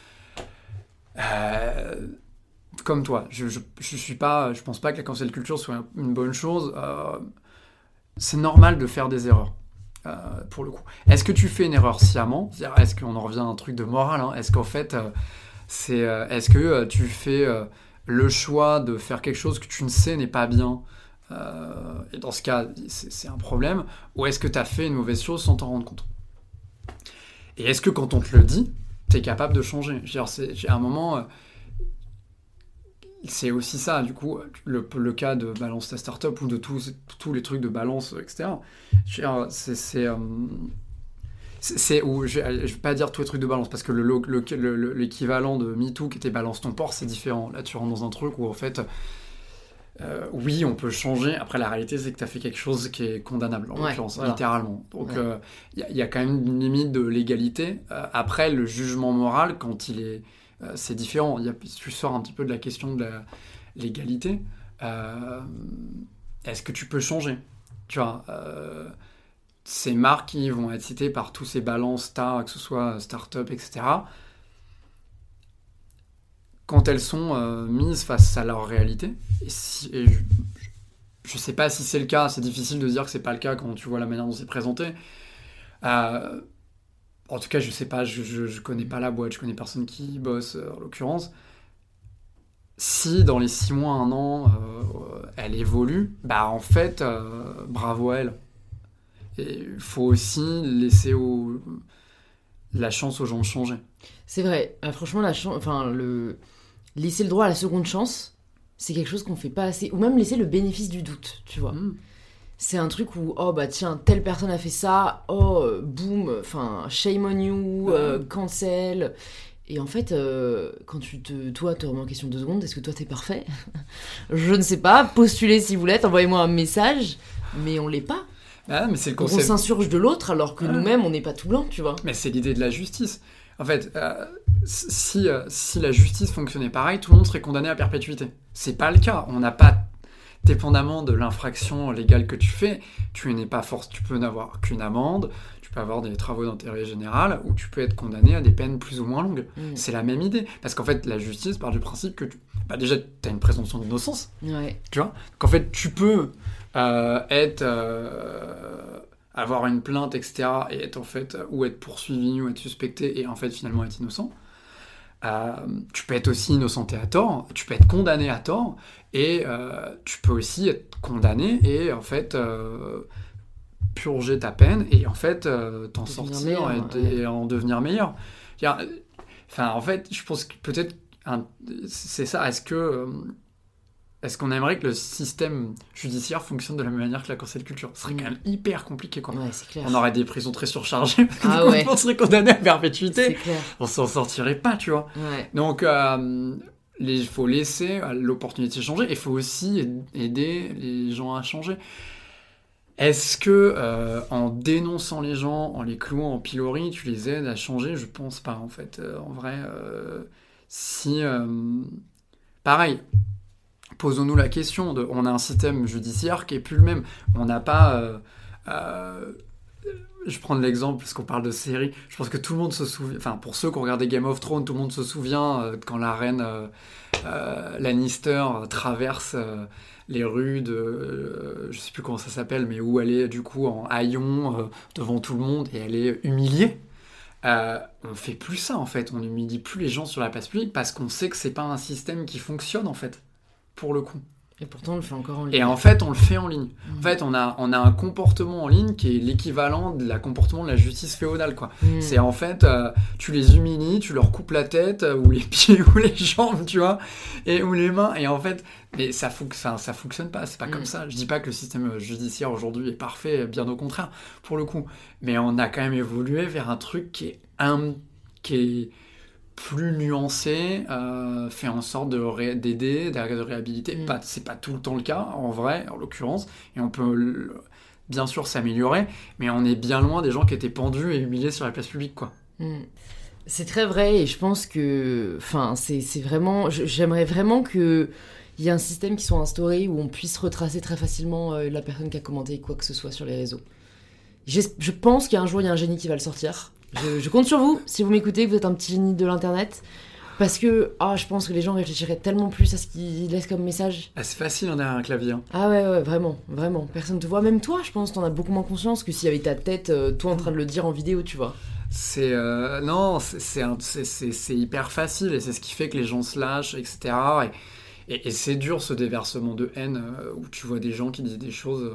comme toi, je pense pas que la cancel culture soit une bonne chose. C'est normal de faire des erreurs. Pour le coup. Est-ce que tu fais une erreur sciemment ? C'est-à-dire, est-ce qu'on en revient à un truc de morale, hein ? Est-ce qu'en fait, est-ce que tu fais le choix de faire quelque chose que tu ne sais n'est pas bien ? Et dans ce cas, c'est un problème. Ou est-ce que tu as fait une mauvaise chose sans t'en rendre compte ? Et est-ce que quand on te le dit, tu es capable de changer ? À un moment... c'est aussi ça, du coup, le cas de Balance ta Startup ou de tous les trucs de balance, etc. Je vais pas dire tous les trucs de balance, parce que l'équivalent de MeToo qui était Balance ton porc, c'est différent. Là, tu rentres dans un truc où, en fait, oui, on peut changer. Après, la réalité, c'est que tu as fait quelque chose qui est condamnable, en l'occurrence, voilà. Littéralement. Donc, y a quand même une limite de légalité. Après, le jugement moral, quand il est... c'est différent. Tu sors un petit peu de la question de la l'égalité. Est-ce que tu peux changer ? Tu vois, ces marques qui vont être citées par tous ces balances stars, que ce soit start-up, etc., quand elles sont mises face à leur réalité, et je sais pas si c'est le cas, c'est difficile de dire que c'est pas le cas quand tu vois la manière dont c'est présenté. En tout cas, je sais pas, je connais pas la boîte, je connais personne qui bosse, en l'occurrence. Si dans les 6 mois, 1 an, elle évolue, en fait, bravo à elle. Et il faut aussi laisser la chance aux gens de changer. C'est vrai, franchement, laisser le droit à la seconde chance, c'est quelque chose qu'on fait pas assez. Ou même laisser le bénéfice du doute, tu vois. C'est un truc où, tiens, telle personne a fait ça, boum, shame on you, cancel. Et en fait, quand toi, te remets en question 2 secondes, est-ce que toi, t'es parfait ? Je ne sais pas, postulez si vous l'êtes, envoyez-moi un message, mais on l'est pas. Mais c'est le concept. On s'insurge de l'autre alors que nous-mêmes, on n'est pas tout blanc, tu vois. Mais c'est l'idée de la justice. En fait, si la justice fonctionnait pareil, tout le monde serait condamné à perpétuité. C'est pas le cas. On n'a pas... Dépendamment de l'infraction légale que tu fais, tu peux n'avoir qu'une amende, tu peux avoir des travaux d'intérêt général, ou tu peux être condamné à des peines plus ou moins longues. C'est la même idée. Parce qu'en fait, la justice part du principe que déjà, tu as une présomption d'innocence. Ouais. Tu vois ? Qu'en fait, tu peux avoir une plainte, etc., et être en fait, ou être poursuivi, ou être suspecté, et en fait, finalement, être innocent. Tu peux être aussi innocenté à tort, tu peux être condamné à tort, et tu peux aussi être condamné et en fait purger ta peine et en fait t'en sortir et en devenir meilleur. En fait, je pense que peut-être c'est ça. Est-ce qu'on aimerait que le système judiciaire fonctionne de la même manière que la cancel culture ? Ce serait quand même hyper compliqué, quoi. Ouais, c'est clair. On aurait des prisons très surchargées, on serait condamné à perpétuité. C'est clair. On s'en sortirait pas, tu vois. Ouais. Donc, il faut laisser l'opportunité de changer, et il faut aussi aider les gens à changer. Est-ce que, en dénonçant les gens, en les clouant en pilori, tu les aides à changer ? Je pense pas, en fait. En vrai, pareil, posons-nous la question on a un système judiciaire qui est plus le même. On n'a pas... je prends l'exemple parce qu'on parle de séries. Je pense que tout le monde se souvient... Enfin, pour ceux qui ont regardé Game of Thrones, tout le monde se souvient quand la reine Lannister traverse les rues de... je sais plus comment ça s'appelle, mais où elle est du coup en haillons devant tout le monde et elle est humiliée. On fait plus ça en fait, on n'humilie plus les gens sur la place publique parce qu'on sait que c'est pas un système qui fonctionne en fait, pour le coup. Et pourtant on le fait encore en ligne. Et en fait on le fait en ligne. En fait on a un comportement en ligne qui est l'équivalent de la comportement de la justice féodale quoi. C'est en fait tu les humilies, tu leur coupes la tête ou les pieds ou les jambes tu vois, ou les mains, et en fait mais ça fonctionne pas, c'est pas comme ça. Je dis pas que le système judiciaire aujourd'hui est parfait, bien au contraire pour le coup, mais on a quand même évolué vers un truc qui est plus nuancé, fait en sorte d'aider, de réhabiliter. C'est pas tout le temps le cas, en vrai, en l'occurrence, et on peut bien sûr s'améliorer, mais on est bien loin des gens qui étaient pendus et humiliés sur la place publique, quoi. C'est très vrai, et je pense que... Enfin, c'est vraiment... J'aimerais vraiment qu'il y ait un système qui soit instauré où on puisse retracer très facilement la personne qui a commenté quoi que ce soit sur les réseaux. Je pense qu'un jour, il y a un génie qui va le sortir. Je compte sur vous, si vous m'écoutez, que vous êtes un petit génie de l'internet, parce que je pense que les gens réfléchiraient tellement plus à ce qu'ils laissent comme message. C'est facile derrière un clavier. Hein. Ah ouais, vraiment. Personne te voit, même toi, je pense, t'en as beaucoup moins conscience que s'il y avait ta tête, toi en train de le dire en vidéo, tu vois. C'est hyper facile, et c'est ce qui fait que les gens se lâchent, etc. Et c'est dur ce déversement de haine où tu vois des gens qui disent des choses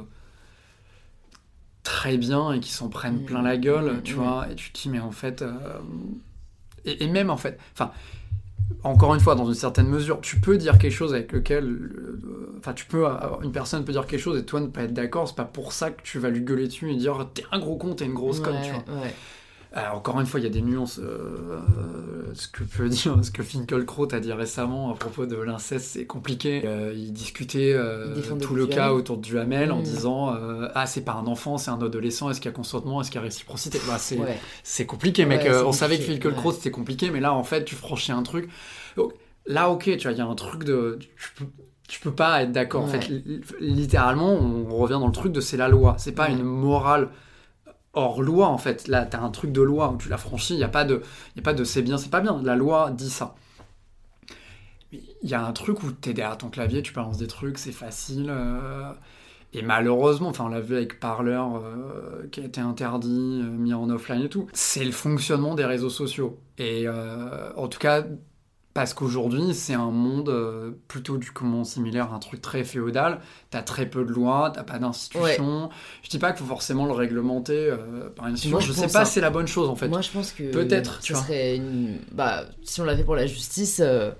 très bien et qui s'en prennent plein la gueule, tu vois, et tu te dis mais en fait et même en fait, enfin encore une fois dans une certaine mesure, tu peux dire quelque chose avec lequel une personne peut dire quelque chose et toi ne pas être d'accord, c'est pas pour ça que tu vas lui gueuler dessus et dire t'es un gros con, t'es une grosse conne, tu vois. Encore une fois, il y a des nuances. Ce que Finkielkraut a dit récemment à propos de l'inceste, c'est compliqué. Il discutait tout le cas autour de Duhamel en disant c'est pas un enfant, c'est un adolescent, est-ce qu'il y a consentement, est-ce qu'il y a réciprocité. C'est compliqué, mec. On savait que Finkielkraut c'était compliqué, mais là en fait tu franchis un truc. Donc, là ok, tu vois, il y a un truc de... Tu peux pas être d'accord. En fait, littéralement, on revient dans le truc de c'est la loi. C'est pas une morale hors loi, en fait. Là, t'as un truc de loi où tu l'as franchi, il n'y a pas de c'est bien, c'est pas bien. La loi dit ça. Il y a un truc où t'es derrière ton clavier, tu balances des trucs, c'est facile. Et malheureusement, on l'a vu avec Parler, qui a été interdit, mis en offline et tout. C'est le fonctionnement des réseaux sociaux. Et en tout cas... Parce qu'aujourd'hui, c'est un monde plutôt similaire à un truc très féodal. T'as très peu de lois, t'as pas d'institutions. Je dis pas qu'il faut forcément le réglementer par une institution. Je sais pas si c'est la bonne chose, en fait. Moi, je pense que... Peut-être, tu vois. Serait si on l'avait pour la justice...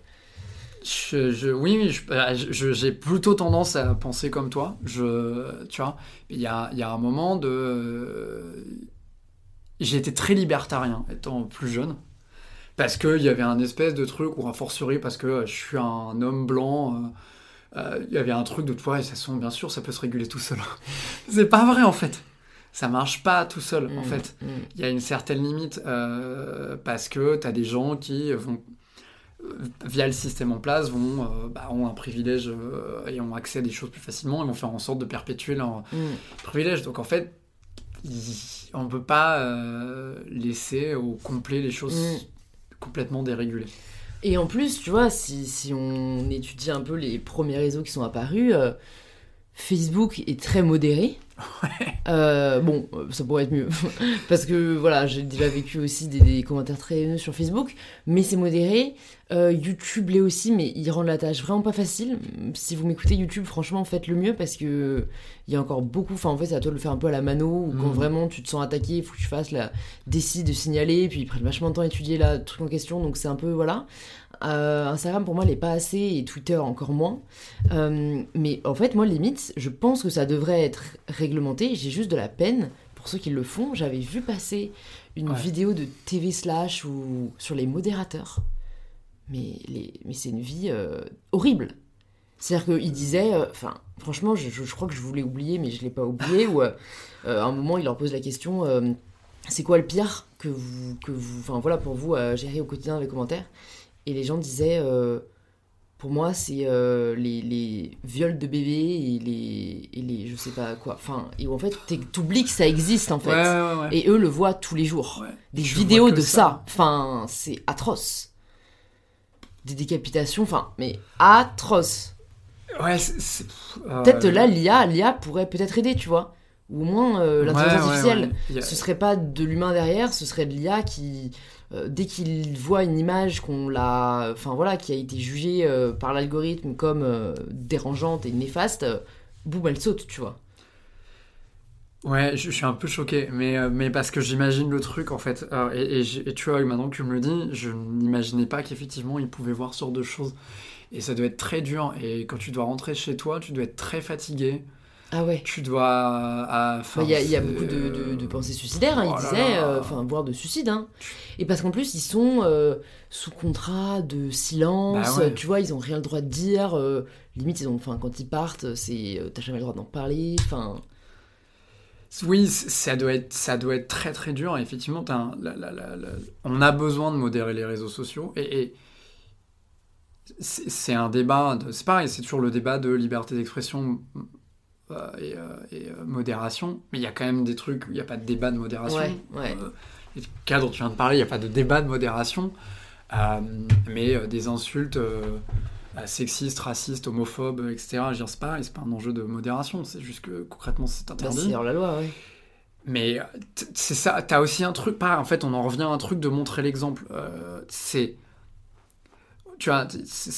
Oui, j'ai plutôt tendance à penser comme toi. Tu vois, il y a un moment j'ai été très libertarien étant plus jeune. Parce qu'il y avait un espèce de truc, ou a fortiori parce que je suis un homme blanc, il y avait un truc de toi, et bien sûr, ça peut se réguler tout seul. C'est pas vrai, en fait. Ça marche pas tout seul, en fait. Il y a une certaine limite, parce que t'as des gens qui vont, via le système en place, ont un privilège et ont accès à des choses plus facilement, et vont faire en sorte de perpétuer leur privilège. Donc, en fait, on peut pas laisser au complet les choses... complètement dérégulé. Et en plus, tu vois, si on étudie un peu les premiers réseaux qui sont apparus, Facebook est très modéré. Ça pourrait être mieux. Parce que, voilà, j'ai déjà vécu aussi des commentaires très haineux sur Facebook, mais c'est modéré. YouTube l'est aussi, mais il rend la tâche vraiment pas facile. Si vous m'écoutez YouTube, franchement, faites le mieux, parce que il y a encore beaucoup... Enfin, en fait, c'est à toi de le faire un peu à la mano, ou quand vraiment tu te sens attaqué, il faut que tu fasses décide de signaler, puis ils prennent vachement de temps à étudier le truc en question, donc c'est un peu... Voilà. Instagram, pour moi, l'est pas assez, et Twitter encore moins. Mais en fait, moi, limite, je pense que ça devrait être réglementé. J'ai juste de la peine pour ceux qui le font. J'avais vu passer une vidéo de TV Slash ou sur les modérateurs. Mais c'est une vie horrible. C'est-à-dire qu'il disait... franchement, je crois que je voulais oublier, mais je l'ai pas oublié. Ou à un moment, il leur pose la question... c'est quoi le pire que vous... Enfin, voilà, pour vous, à gérer au quotidien avec les commentaires. Et les gens disaient... pour moi, c'est les viols de bébés et les je sais pas quoi. Enfin, et en fait, t'oublies que ça existe, en fait. Ouais. Et eux le voient tous les jours. Des vidéos de ça. Enfin, c'est atroce. Des décapitations, mais atroce. Ouais, Peut-être là, l'IA pourrait peut-être aider, tu vois. Ou au moins l'intelligence artificielle. Ce serait pas de l'humain derrière, ce serait de l'IA qui, dès qu'il voit une image qui a été jugée par l'algorithme comme dérangeante et néfaste, boum, elle saute, tu vois. Ouais, je suis un peu choqué, mais parce que j'imagine le truc en fait. Et tu vois, maintenant que tu me le dis, je n'imaginais pas qu'effectivement il pouvait voir ce genre de choses. Et ça doit être très dur. Et quand tu dois rentrer chez toi, tu dois être très fatigué. Ah ouais. Tu dois. Il y a beaucoup de pensées suicidaires, il disait, voire de suicides. Hein. Et parce qu'en plus, ils sont sous contrat de silence, tu vois, ils ont rien le droit de dire. Limite, quand ils partent, t'as jamais le droit d'en parler. Oui, ça doit être très très dur. Et effectivement, on a besoin de modérer les réseaux sociaux. Et c'est un débat, c'est pareil, c'est toujours le débat de liberté d'expression. Et modération, mais il y a quand même des trucs où il n'y a pas de débat de modération. Les cas dont tu viens de parler, il n'y a pas de débat de modération, mais des insultes sexistes, racistes, homophobes, etc. C'est pas un enjeu de modération, c'est juste que concrètement c'est interdit. C'est hors la loi, ouais. Mais c'est ça, t'as aussi un truc, pareil, en fait on en revient à un truc de montrer l'exemple. Tu vois,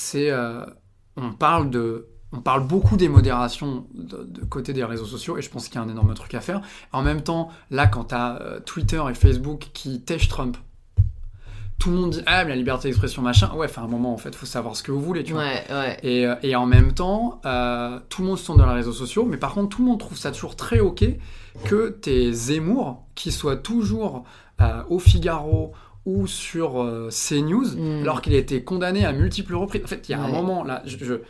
on parle beaucoup des modérations de côté des réseaux sociaux et je pense qu'il y a un énorme truc à faire. En même temps, là, quand t'as Twitter et Facebook qui tèchent Trump, tout le monde dit « Ah, mais la liberté d'expression, machin. » Ouais, à un moment, en fait, faut savoir ce que vous voulez, tu vois. Ouais. Et en même temps, tout le monde se tourne dans les réseaux sociaux, mais par contre, tout le monde trouve ça toujours très OK que tes Zemmour, qui soient toujours au Figaro ou sur CNews, alors qu'il a été condamné à multiples reprises. En fait, il y a un moment, là,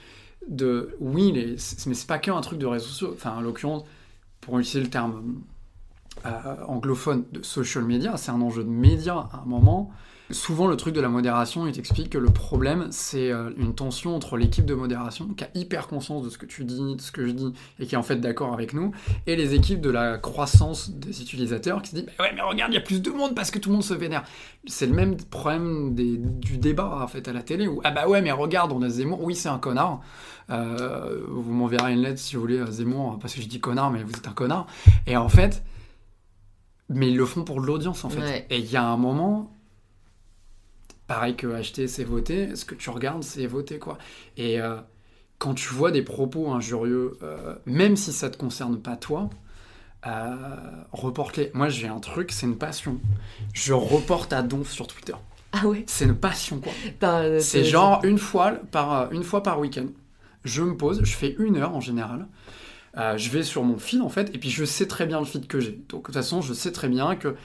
mais c'est pas qu'un truc de réseaux sociaux, en l'occurrence pour utiliser le terme anglophone de social media, c'est un enjeu de médias à un moment. Souvent le truc de la modération, il t'explique que le problème c'est une tension entre l'équipe de modération qui a hyper conscience de ce que tu dis, de ce que je dis et qui est en fait d'accord avec nous, et les équipes de la croissance des utilisateurs qui se disent mais regarde, il y a plus de monde parce que tout le monde se vénère. C'est le même problème du débat en fait à la télé où mais regarde, on a Zemmour, oui c'est un connard, vous m'enverrez une lettre si vous voulez Zemmour parce que je dis connard mais vous êtes un connard, et en fait mais ils le font pour de l'audience en fait. Et il y a un moment, pareil que acheter c'est voter, ce que tu regardes c'est voter quoi. Et quand tu vois des propos injurieux, même si ça te concerne pas toi, reporte-les. Moi j'ai un truc, c'est une passion, je reporte à donf sur Twitter. Ah ouais. C'est une passion quoi. C'est genre une fois par week-end, je me pose, je fais 1 heure en général. Je vais sur mon feed en fait, et puis je sais très bien le feed que j'ai. Donc de toute façon, je sais très bien que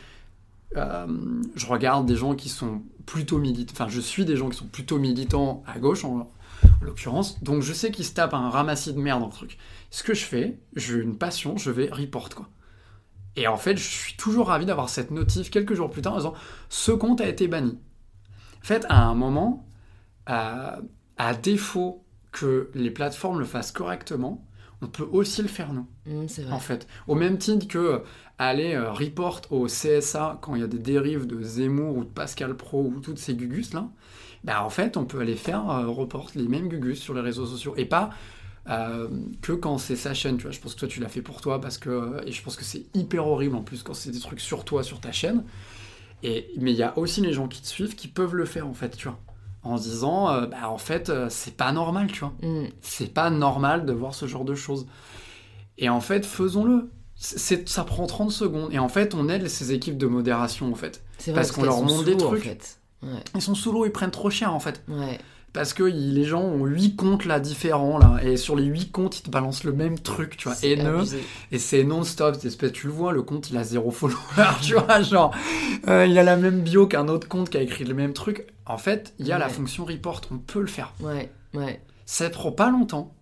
je regarde des gens qui sont plutôt militants. Je suis des gens qui sont plutôt militants à gauche en l'occurrence. Donc je sais qu'ils se tapent un ramassis de merde dans le truc. Ce que je fais, j'ai une passion, je vais report quoi. Et en fait, je suis toujours ravi d'avoir cette notif quelques jours plus tard en disant ce compte a été banni. En fait, à un moment, à défaut que les plateformes le fassent correctement, on peut aussi le faire nous, c'est vrai. En fait. Au même titre que aller report au CSA quand il y a des dérives de Zemmour ou de Pascal Pro ou toutes ces gugus là, en fait on peut aller faire report les mêmes gugus sur les réseaux sociaux, et pas que quand c'est sa chaîne, tu vois. Je pense que toi tu l'as fait pour toi et je pense que c'est hyper horrible en plus quand c'est des trucs sur toi, sur ta chaîne, mais il y a aussi les gens qui te suivent qui peuvent le faire en fait, tu vois, en se disant en fait c'est pas normal, tu vois. C'est pas normal de voir ce genre de choses, et en fait faisons-le. Ça prend 30 secondes, et en fait on aide ces équipes de modération en fait, parce qu'on leur montre des trucs en fait. Ils sont sous l'eau, ils prennent trop cher en fait, parce que les gens ont 8 comptes là différents là, et sur les 8 comptes ils te balancent le même truc, tu vois, haineux, et c'est non-stop, tu le vois, le compte il a 0 follower, tu vois, genre il a la même bio qu'un autre compte qui a écrit le même truc. En fait il y a la fonction report, on peut le faire, ça prend pas longtemps.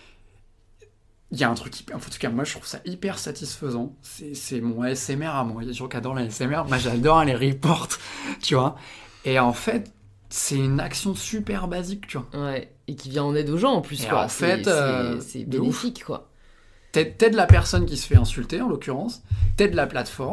Il y a un truc en tout cas moi je trouve ça hyper satisfaisant, c'est mon ASMR à moi. Il y a des gens qui adorent la ASMR, moi j'adore les reports, tu vois, et en fait c'est une action super basique, tu vois, et qui vient en aide aux gens en plus, quoi. En fait c'est bénéfique quoi. T'aides la personne qui se fait insulter en l'occurrence, t'aides la plateforme,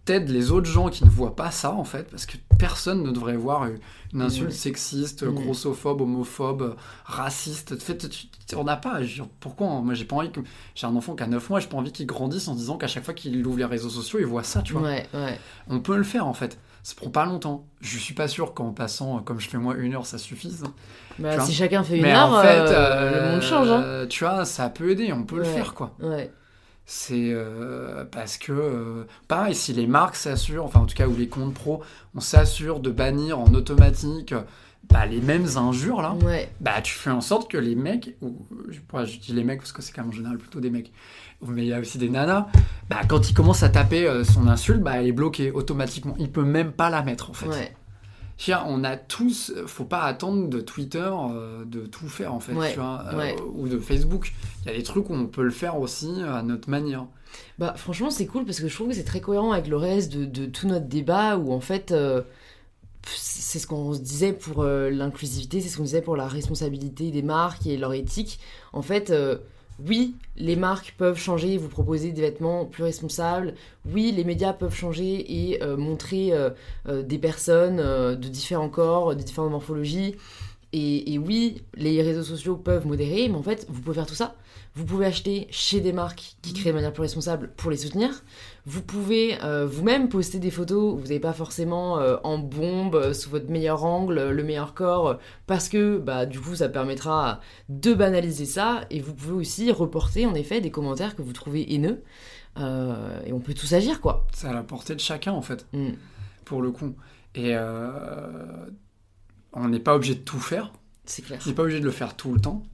t'aides les autres gens qui ne voient pas ça, en fait, parce que personne ne devrait voir une insulte sexiste, grossophobe, homophobe, raciste. En fait, on n'a pas. Pourquoi moi, j'ai pas envie que... J'ai un enfant qui a 9 mois, j'ai pas envie qu'il grandisse en disant qu'à chaque fois qu'il ouvre les réseaux sociaux, il voit ça, tu vois. Ouais. On peut le faire, en fait. Ça prend pas longtemps. Je suis pas sûr qu'en passant, comme je fais moi, 1 heure, ça suffise. Bah, si chacun fait 1 heure, en fait, le monde change. Hein. Tu vois, ça peut aider, on peut le faire, quoi. Ouais. C'est parce que, pareil, si les marques s'assurent, enfin en tout cas, ou les comptes pro, on s'assure de bannir en automatique les mêmes injures, là, tu fais en sorte que les mecs, ou je dis les mecs parce que c'est quand même en général plutôt des mecs, mais il y a aussi des nanas, quand ils commencent à taper son insulte, elle est bloquée automatiquement. Il peut même pas la mettre, en fait. Ouais. On a tous, faut pas attendre de Twitter de tout faire, en fait, tu vois, ou de Facebook. Il y a des trucs où on peut le faire aussi à notre manière. Bah, franchement, c'est cool parce que je trouve que c'est très cohérent avec le reste de tout notre débat où en fait, c'est ce qu'on se disait pour l'inclusivité, c'est ce qu'on disait pour la responsabilité des marques et leur éthique. En fait, oui, les marques peuvent changer et vous proposer des vêtements plus responsables. Oui, les médias peuvent changer et montrer des personnes de différents corps, de différentes morphologies. Et oui, les réseaux sociaux peuvent modérer, mais en fait, vous pouvez faire tout ça. Vous pouvez acheter chez des marques qui créent de manière plus responsable pour les soutenir. Vous pouvez vous-même poster des photos où vous n'avez pas forcément en bombe, sous votre meilleur angle, le meilleur corps, parce que du coup, ça permettra de banaliser ça. Et vous pouvez aussi reporter, en effet, des commentaires que vous trouvez haineux. Et on peut tous agir, quoi. C'est à la portée de chacun, en fait, pour le coup. Et on n'est pas obligé de tout faire. C'est clair. On n'est pas obligé de le faire tout le temps.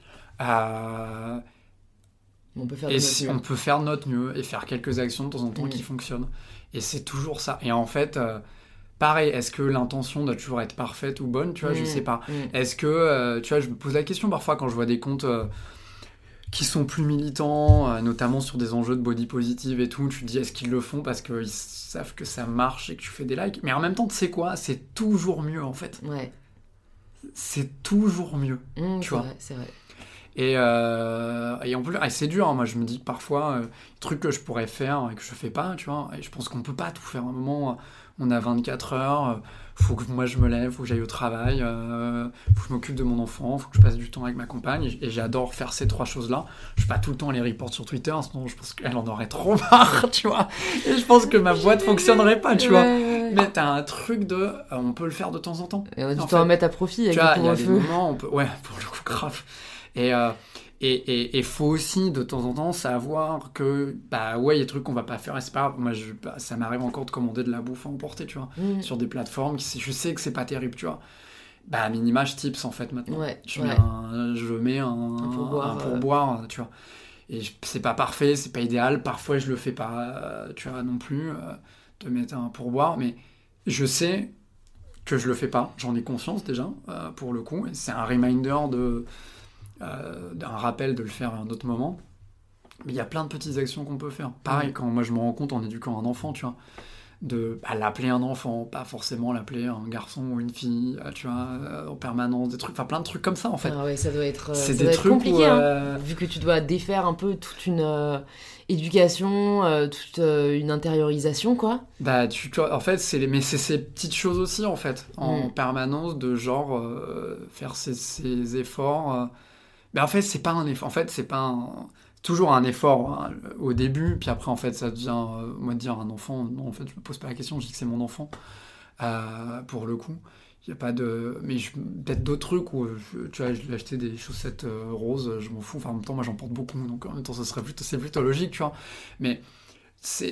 On peut faire on peut faire de notre mieux et faire quelques actions de temps en temps qui fonctionnent. Et c'est toujours ça. Et en fait, pareil, est-ce que l'intention doit toujours être parfaite ou bonne, tu vois, je sais pas. Est-ce que, tu vois, je me pose la question parfois quand je vois des comptes qui sont plus militants, notamment sur des enjeux de body positive et tout, tu te dis, est-ce qu'ils le font parce qu'ils savent que ça marche et que tu fais des likes? Mais en même temps, tu sais quoi, c'est toujours mieux, en fait. Ouais. C'est toujours mieux, tu vois. C'est vrai. Et en plus, c'est dur, hein. Moi je me dis parfois, trucs que je pourrais faire et que je fais pas, tu vois, et je pense qu'on peut pas tout faire. À un moment, on a 24 heures, faut que moi je me lève, faut que j'aille au travail, faut que je m'occupe de mon enfant, faut que je passe du temps avec ma compagne, et j'adore faire ces 3 choses-là. Je fais pas tout le temps les reports sur Twitter, sinon je pense qu'elle en aurait trop marre, tu vois, et je pense que ma boîte fonctionnerait pas, tu vois. Mais t'as un truc de, on peut le faire de temps en temps. Et on a du temps à mettre à profit avec le couvre-feu. Il y a des moments, on peut, pour le coup, grave. Et faut aussi de temps en temps savoir que il y a des trucs qu'on va pas faire, et c'est pas grave. Moi ça m'arrive encore de commander de la bouffe à emporter, tu vois, sur des plateformes je sais que c'est pas terrible, tu vois. Minima je tips en fait maintenant. Je mets un pourboire, tu vois. Et c'est pas parfait, c'est pas idéal, parfois je le fais pas, tu vois, non plus, de mettre un pourboire, mais je sais que je le fais pas, j'en ai conscience déjà, pour le coup, et c'est un reminder d'un rappel de le faire à un autre moment. Mais il y a plein de petites actions qu'on peut faire. Pareil, quand moi je me rends compte en éduquant un enfant, tu vois, de l'appeler un enfant, pas forcément l'appeler un garçon ou une fille, tu vois, en permanence, des trucs, enfin plein de trucs comme ça en fait. Ah ouais, ça doit être, c'est ça des doit trucs être compliqué, où, vu que tu dois défaire un peu toute une éducation, toute une intériorisation, quoi. Tu vois, en fait, mais c'est ces petites choses aussi en fait, en permanence de genre faire ces efforts. Mais en fait, c'est pas un effort. En fait, c'est pas toujours un effort, hein, au début, puis après, en fait, ça devient, moi, de dire un enfant, non, en fait, je me pose pas la question, je dis que c'est mon enfant, pour le coup. Il y a pas de... Mais peut-être d'autres trucs où, tu vois, je lui ai acheté des chaussettes roses, je m'en fous. Enfin, en même temps, moi, j'en porte beaucoup, donc en même temps, c'est plutôt logique, tu vois. Mais c'est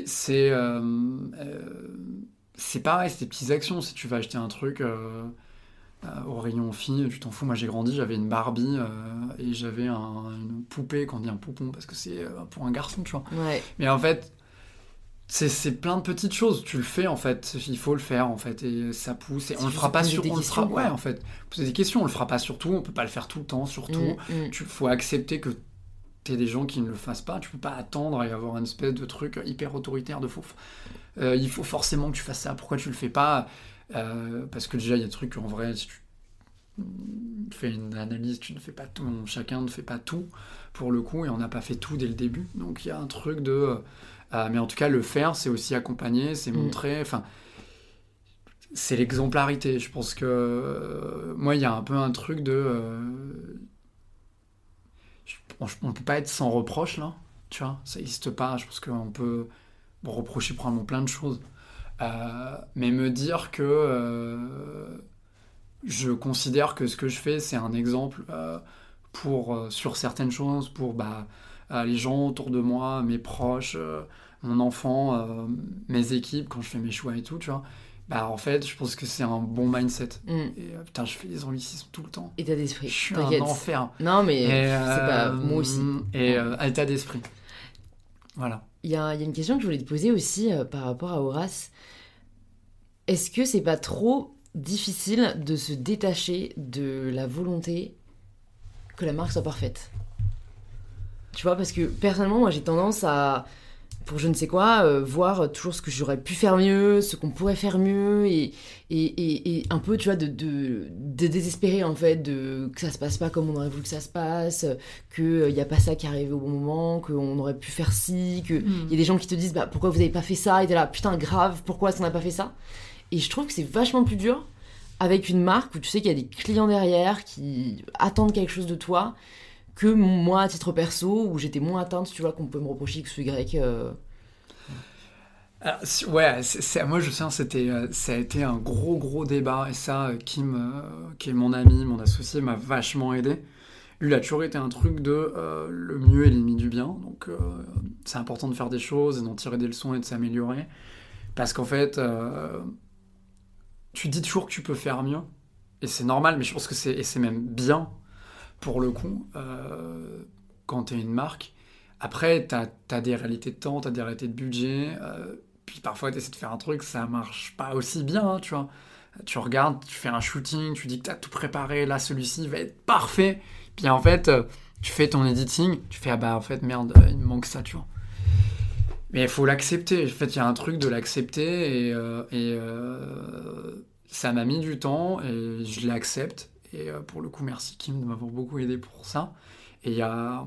pareil, c'est des petites actions. Si tu vas acheter un truc... au rayon filles, tu t'en fous, moi j'ai grandi, j'avais une Barbie et j'avais une poupée, qu'on dit un poupon parce que c'est pour un garçon, tu vois. Ouais. Mais en fait, c'est plein de petites choses, tu le fais en fait, il faut le faire en fait, et ça pousse, et on le fera pas sur... Ouais, en fait, poser des questions, on le fera pas sur tout, on peut pas le faire tout le temps, surtout, faut accepter que t'es des gens qui ne le fassent pas, tu peux pas attendre et avoir une espèce de truc hyper autoritaire de fou. Il faut forcément que tu fasses ça, pourquoi tu le fais pas? Parce que déjà il y a des trucs en vrai, si tu fais une analyse, tu ne fais pas tout, chacun ne fait pas tout pour le coup, et on n'a pas fait tout dès le début, donc il y a un truc de Mais en tout cas, le faire, c'est aussi accompagner, c'est montrer, enfin, c'est l'exemplarité. Je pense que moi, il y a un peu un truc de... on peut pas être sans reproche, là, tu vois, ça n'existe pas. Je pense qu'on peut reprocher probablement plein de choses. Mais me dire que je considère que ce que je fais, c'est un exemple sur certaines choses, pour les gens autour de moi, mes proches, mon enfant, mes équipes, quand je fais mes choix et tout, tu vois. En fait, je pense que c'est un bon mindset. Et putain, je fais des anglicismes tout le temps. État d'esprit. Je suis T'inquiète. un enfer. Non, mais c'est pas... Moi aussi. Et état d'esprit. Voilà. Il y a une question que je voulais te poser aussi par rapport à Horace. Est-ce que c'est pas trop difficile de se détacher de la volonté que la marque soit parfaite? Tu vois, parce que personnellement, moi j'ai tendance à, pour je ne sais quoi, voir toujours ce que j'aurais pu faire mieux, ce qu'on pourrait faire mieux, et un peu, tu vois, de désespérer en fait, que ça se passe pas comme on aurait voulu que ça se passe, qu'il n'y a pas ça qui arrive au bon moment, qu'on aurait pu faire ci, qu'il y a des gens qui te disent pourquoi vous avez pas fait ça, et t'es là, putain grave, pourquoi est-ce qu'on n'a pas fait ça? Et je trouve que c'est vachement plus dur avec une marque où tu sais qu'il y a des clients derrière qui attendent quelque chose de toi, que moi à titre perso où j'étais moins atteinte, tu vois, qu'on peut me reprocher X ou Y. Ouais, moi je sais, ça a été un gros débat, et ça, Kim, qui est mon ami, mon associé, m'a vachement aidé. Lui, il a toujours été un truc de le mieux est l'ennemi du bien, donc c'est important de faire des choses et d'en tirer des leçons et de s'améliorer, parce qu'en fait, tu dis toujours que tu peux faire mieux, et c'est normal, mais je pense que c'est même bien, pour le coup, quand t'es une marque. Après, t'as des réalités de temps, t'as des réalités de budget, puis parfois t'essaies de faire un truc, ça marche pas aussi bien, hein, tu vois. Tu regardes, tu fais un shooting, tu dis que t'as tout préparé, là celui-ci va être parfait, puis en fait, tu fais ton editing, tu fais en fait merde, il me manque ça, tu vois. Mais il faut l'accepter, en fait il y a un truc de l'accepter, et ça m'a mis du temps, et je l'accepte, et pour le coup merci Kim de m'avoir beaucoup aidé pour ça. Et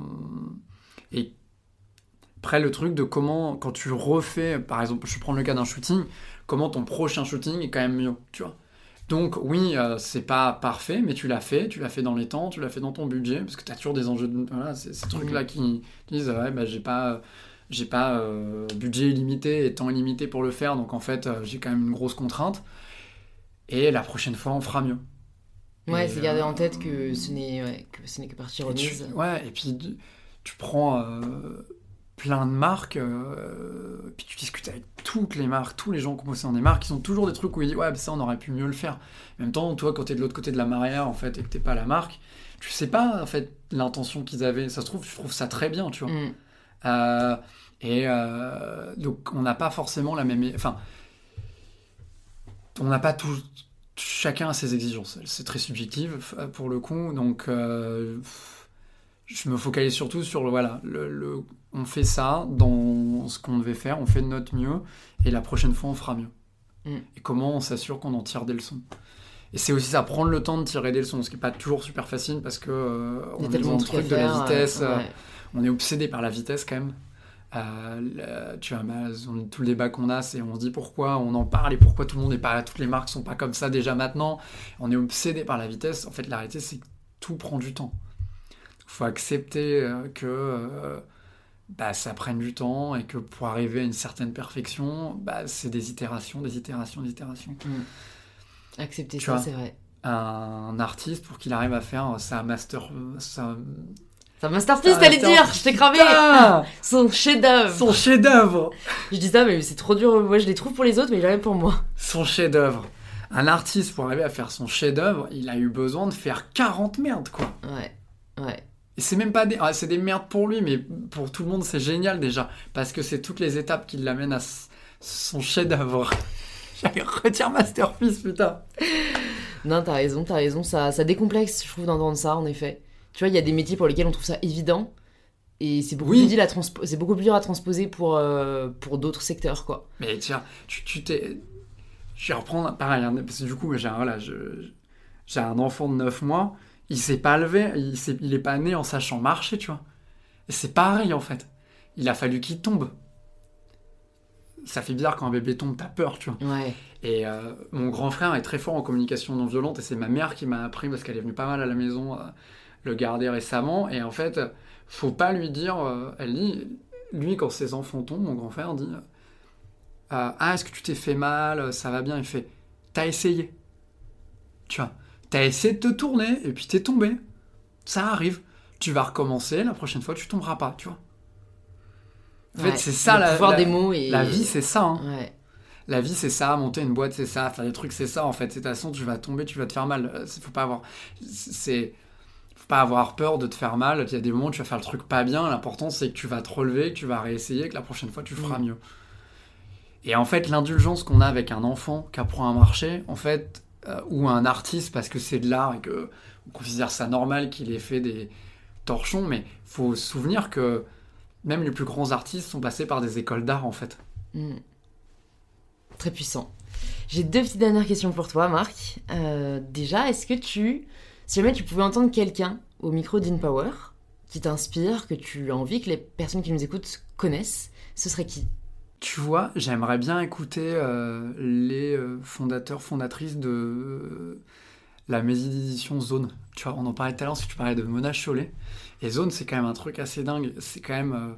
après, le truc de comment, quand tu refais, par exemple, je prends le cas d'un shooting, comment ton prochain shooting est quand même mieux, tu vois. Donc oui, c'est pas parfait, mais tu l'as fait dans les temps, tu l'as fait dans ton budget, parce que tu as toujours des enjeux de... Voilà, c'est ces trucs-là qui disent, ouais, j'ai pas budget illimité et temps illimité pour le faire, donc en fait, j'ai quand même une grosse contrainte. Et la prochaine fois, on fera mieux. Ouais, c'est garder en tête que ce n'est que partie remise. Et puis tu prends plein de marques, puis tu discutes avec toutes les marques, tous les gens qui bossent dans des marques, ils ont toujours des trucs où ils disent ouais, ça on aurait pu mieux le faire. En même temps, toi, quand t'es de l'autre côté de la barrière, en fait, et que t'es pas la marque, tu sais pas en fait l'intention qu'ils avaient. Ça se trouve, tu trouves ça très bien, tu vois. Donc on n'a pas forcément la même, enfin, on n'a pas tout. Chacun a ses exigences, c'est très subjectif pour le coup, donc je me focalise surtout sur on fait ça dans ce qu'on devait faire, on fait de notre mieux, et la prochaine fois on fera mieux. Et comment on s'assure qu'on en tire des leçons. Et c'est aussi ça, prendre le temps de tirer des leçons, ce qui n'est pas toujours super facile, parce que on est dans le truc de la vitesse, on est obsédé par la vitesse quand même. Tu vois, tout le débat qu'on a, c'est on se dit pourquoi on en parle et pourquoi tout le monde n'est pas là, toutes les marques sont pas comme ça déjà maintenant. On est obsédé par la vitesse. En fait, la réalité, c'est que tout prend du temps. Il faut accepter que ça prenne du temps, et que pour arriver à une certaine perfection, c'est des itérations. Accepter tu ça, vois, c'est vrai. Un artiste, pour qu'il arrive à faire sa masterpiece, t'allais dire, je t'ai cramé. Son chef-d'œuvre. Je dis ça, mais c'est trop dur. Moi, je les trouve pour les autres, mais jamais pour moi. Son chef-d'œuvre. Un artiste, pour arriver à faire son chef-d'œuvre, il a eu besoin de faire 40 merdes, quoi. Ouais. Et c'est même pas c'est des merdes pour lui, mais pour tout le monde, c'est génial déjà. Parce que c'est toutes les étapes qui l'amènent à son chef-d'œuvre. J'allais redire masterpiece, putain. Non, t'as raison. Ça décomplexe, je trouve, d'entendre ça, en effet. Tu vois, il y a des métiers pour lesquels on trouve ça évident, et c'est beaucoup, c'est beaucoup plus dur à transposer pour d'autres secteurs, quoi. Mais tiens, tu t'es... Je vais reprendre pareil, hein, parce que du coup, j'ai un enfant de 9 mois, il s'est pas levé, il est pas né en sachant marcher, tu vois. Et c'est pareil, en fait. Il a fallu qu'il tombe. ça fait bizarre quand un bébé tombe, t'as peur, tu vois. Ouais. Et mon grand frère est très fort en communication non violente et c'est ma mère qui m'a appris parce qu'elle est venue pas mal à la maison le garder récemment. Et en fait, faut pas lui dire. Elle dit, lui, quand ses enfants tombent, mon grand frère dit est-ce que tu t'es fait mal? Ça va bien? Il fait t'as essayé. Tu vois, t'as essayé de te tourner et puis t'es tombé. Ça arrive. Tu vas recommencer, la prochaine fois, tu tomberas pas, tu vois. En fait, c'est ça le pouvoir des mots. La vie, c'est ça. Hein. Ouais. La vie, c'est ça. Monter une boîte, c'est ça. Faire des trucs, c'est ça. En fait, c'est de toute façon, tu vas tomber, tu vas te faire mal. Faut pas avoir peur de te faire mal. Il y a des moments où tu vas faire le truc pas bien. L'important, c'est que tu vas te relever, que tu vas réessayer, que la prochaine fois, tu feras mieux. Et en fait, l'indulgence qu'on a avec un enfant qui apprend à marcher, en fait, ou un artiste, parce que c'est de l'art et qu'on considère ça normal qu'il ait fait des torchons, mais faut se souvenir que même les plus grands artistes sont passés par des écoles d'art, en fait. Très puissant. J'ai 2 petites dernières questions pour toi, Marc. Déjà, est-ce que si jamais tu pouvais entendre quelqu'un au micro d'InPower qui t'inspire, que tu as envie que les personnes qui nous écoutent connaissent, ce serait qui ? Tu vois, j'aimerais bien écouter les fondateurs, fondatrices de la maison d'édition Zone. Tu vois, on en parlait tout à l'heure, parce que tu parlais de Mona Chollet. Et Zone, c'est quand même un truc assez dingue. C'est quand même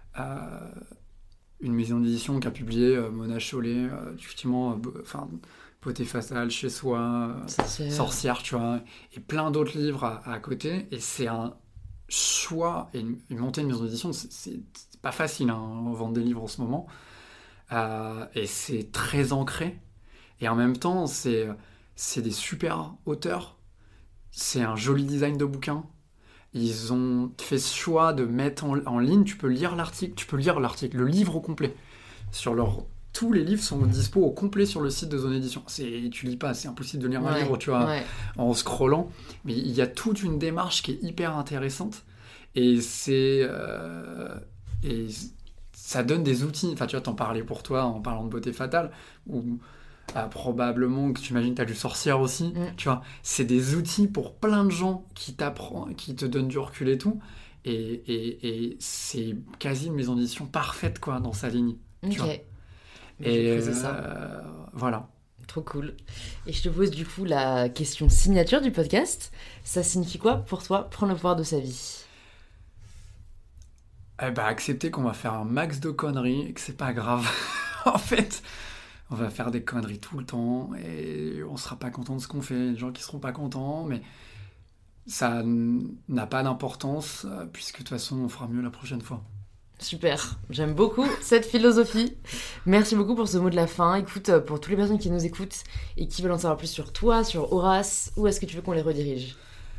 une maison d'édition qui a publié Mona Chollet, effectivement, Beauté fatale, Chez soi, Sorcière, tu vois, et plein d'autres livres à côté. Et c'est un choix, et monter une maison d'édition, c'est pas facile, hein, vendre des livres en ce moment. Et c'est très ancré. Et en même temps, c'est des super auteurs. C'est un joli design de bouquin. Ils ont fait ce choix de mettre en ligne. Tu peux lire l'article, le livre au complet. Tous les livres sont dispo au complet sur le site de Zone Édition. Tu lis pas, c'est impossible de lire un livre, tu vois, en scrollant. Mais il y a toute une démarche qui est hyper intéressante. Et ça donne des outils. Enfin, tu vois, t'en parlais pour toi en parlant de Beauté fatale, ou probablement que tu imagines t'as lu Sorcière aussi. Tu vois, c'est des outils pour plein de gens qui te donnent du recul et tout. Et c'est quasi une maison d'édition parfaite, quoi, dans sa ligne. Tu vois. Et voilà. Trop cool. Et je te pose du coup la question signature du podcast. Ça signifie quoi pour toi, prendre le pouvoir de sa vie ? Accepter qu'on va faire un max de conneries et que c'est pas grave. En fait, on va faire des conneries tout le temps et on sera pas content de ce qu'on fait. Il y a des gens qui seront pas contents, mais ça n'a pas d'importance puisque de toute façon, on fera mieux la prochaine fois. Super, j'aime beaucoup cette philosophie. Merci beaucoup pour ce mot de la fin. Écoute, pour toutes les personnes qui nous écoutent et qui veulent en savoir plus sur toi, sur Horace, où est-ce que tu veux qu'on les redirige ?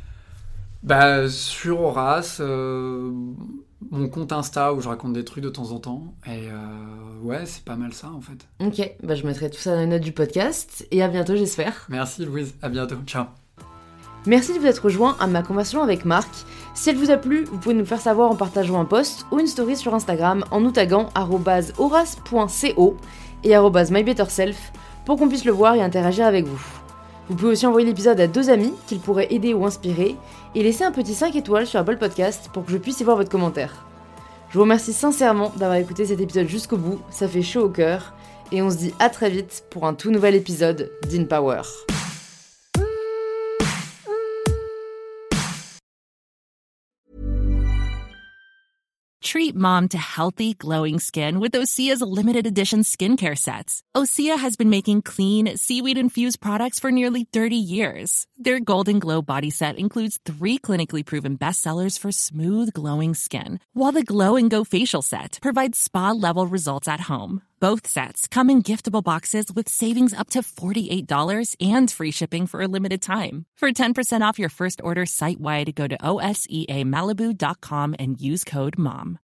Sur Horace, mon compte Insta où je raconte des trucs de temps en temps. Et c'est pas mal ça en fait. Ok, je mettrai tout ça dans les notes du podcast. Et à bientôt, j'espère. Merci Louise, à bientôt, ciao. Merci de vous être rejoint à ma conversation avec Marc. Si elle vous a plu, vous pouvez nous faire savoir en partageant un post ou une story sur Instagram en nous taguant @horace.co et @mybetterself pour qu'on puisse le voir et interagir avec vous. Vous pouvez aussi envoyer l'épisode à 2 amis qu'il pourrait aider ou inspirer et laisser un petit 5 étoiles sur Apple Podcast pour que je puisse y voir votre commentaire. Je vous remercie sincèrement d'avoir écouté cet épisode jusqu'au bout, ça fait chaud au cœur et on se dit à très vite pour un tout nouvel épisode d'InPower. Treat mom to healthy, glowing skin with Osea's limited edition skincare sets. Osea has been making clean, seaweed-infused products for nearly 30 years. Their Golden Glow body set includes 3 clinically proven bestsellers for smooth, glowing skin, while the Glow and Go facial set provides spa-level results at home. Both sets come in giftable boxes with savings up to $48 and free shipping for a limited time. For 10% off your first order site-wide, go to OSEAMalibu.com and use code MOM.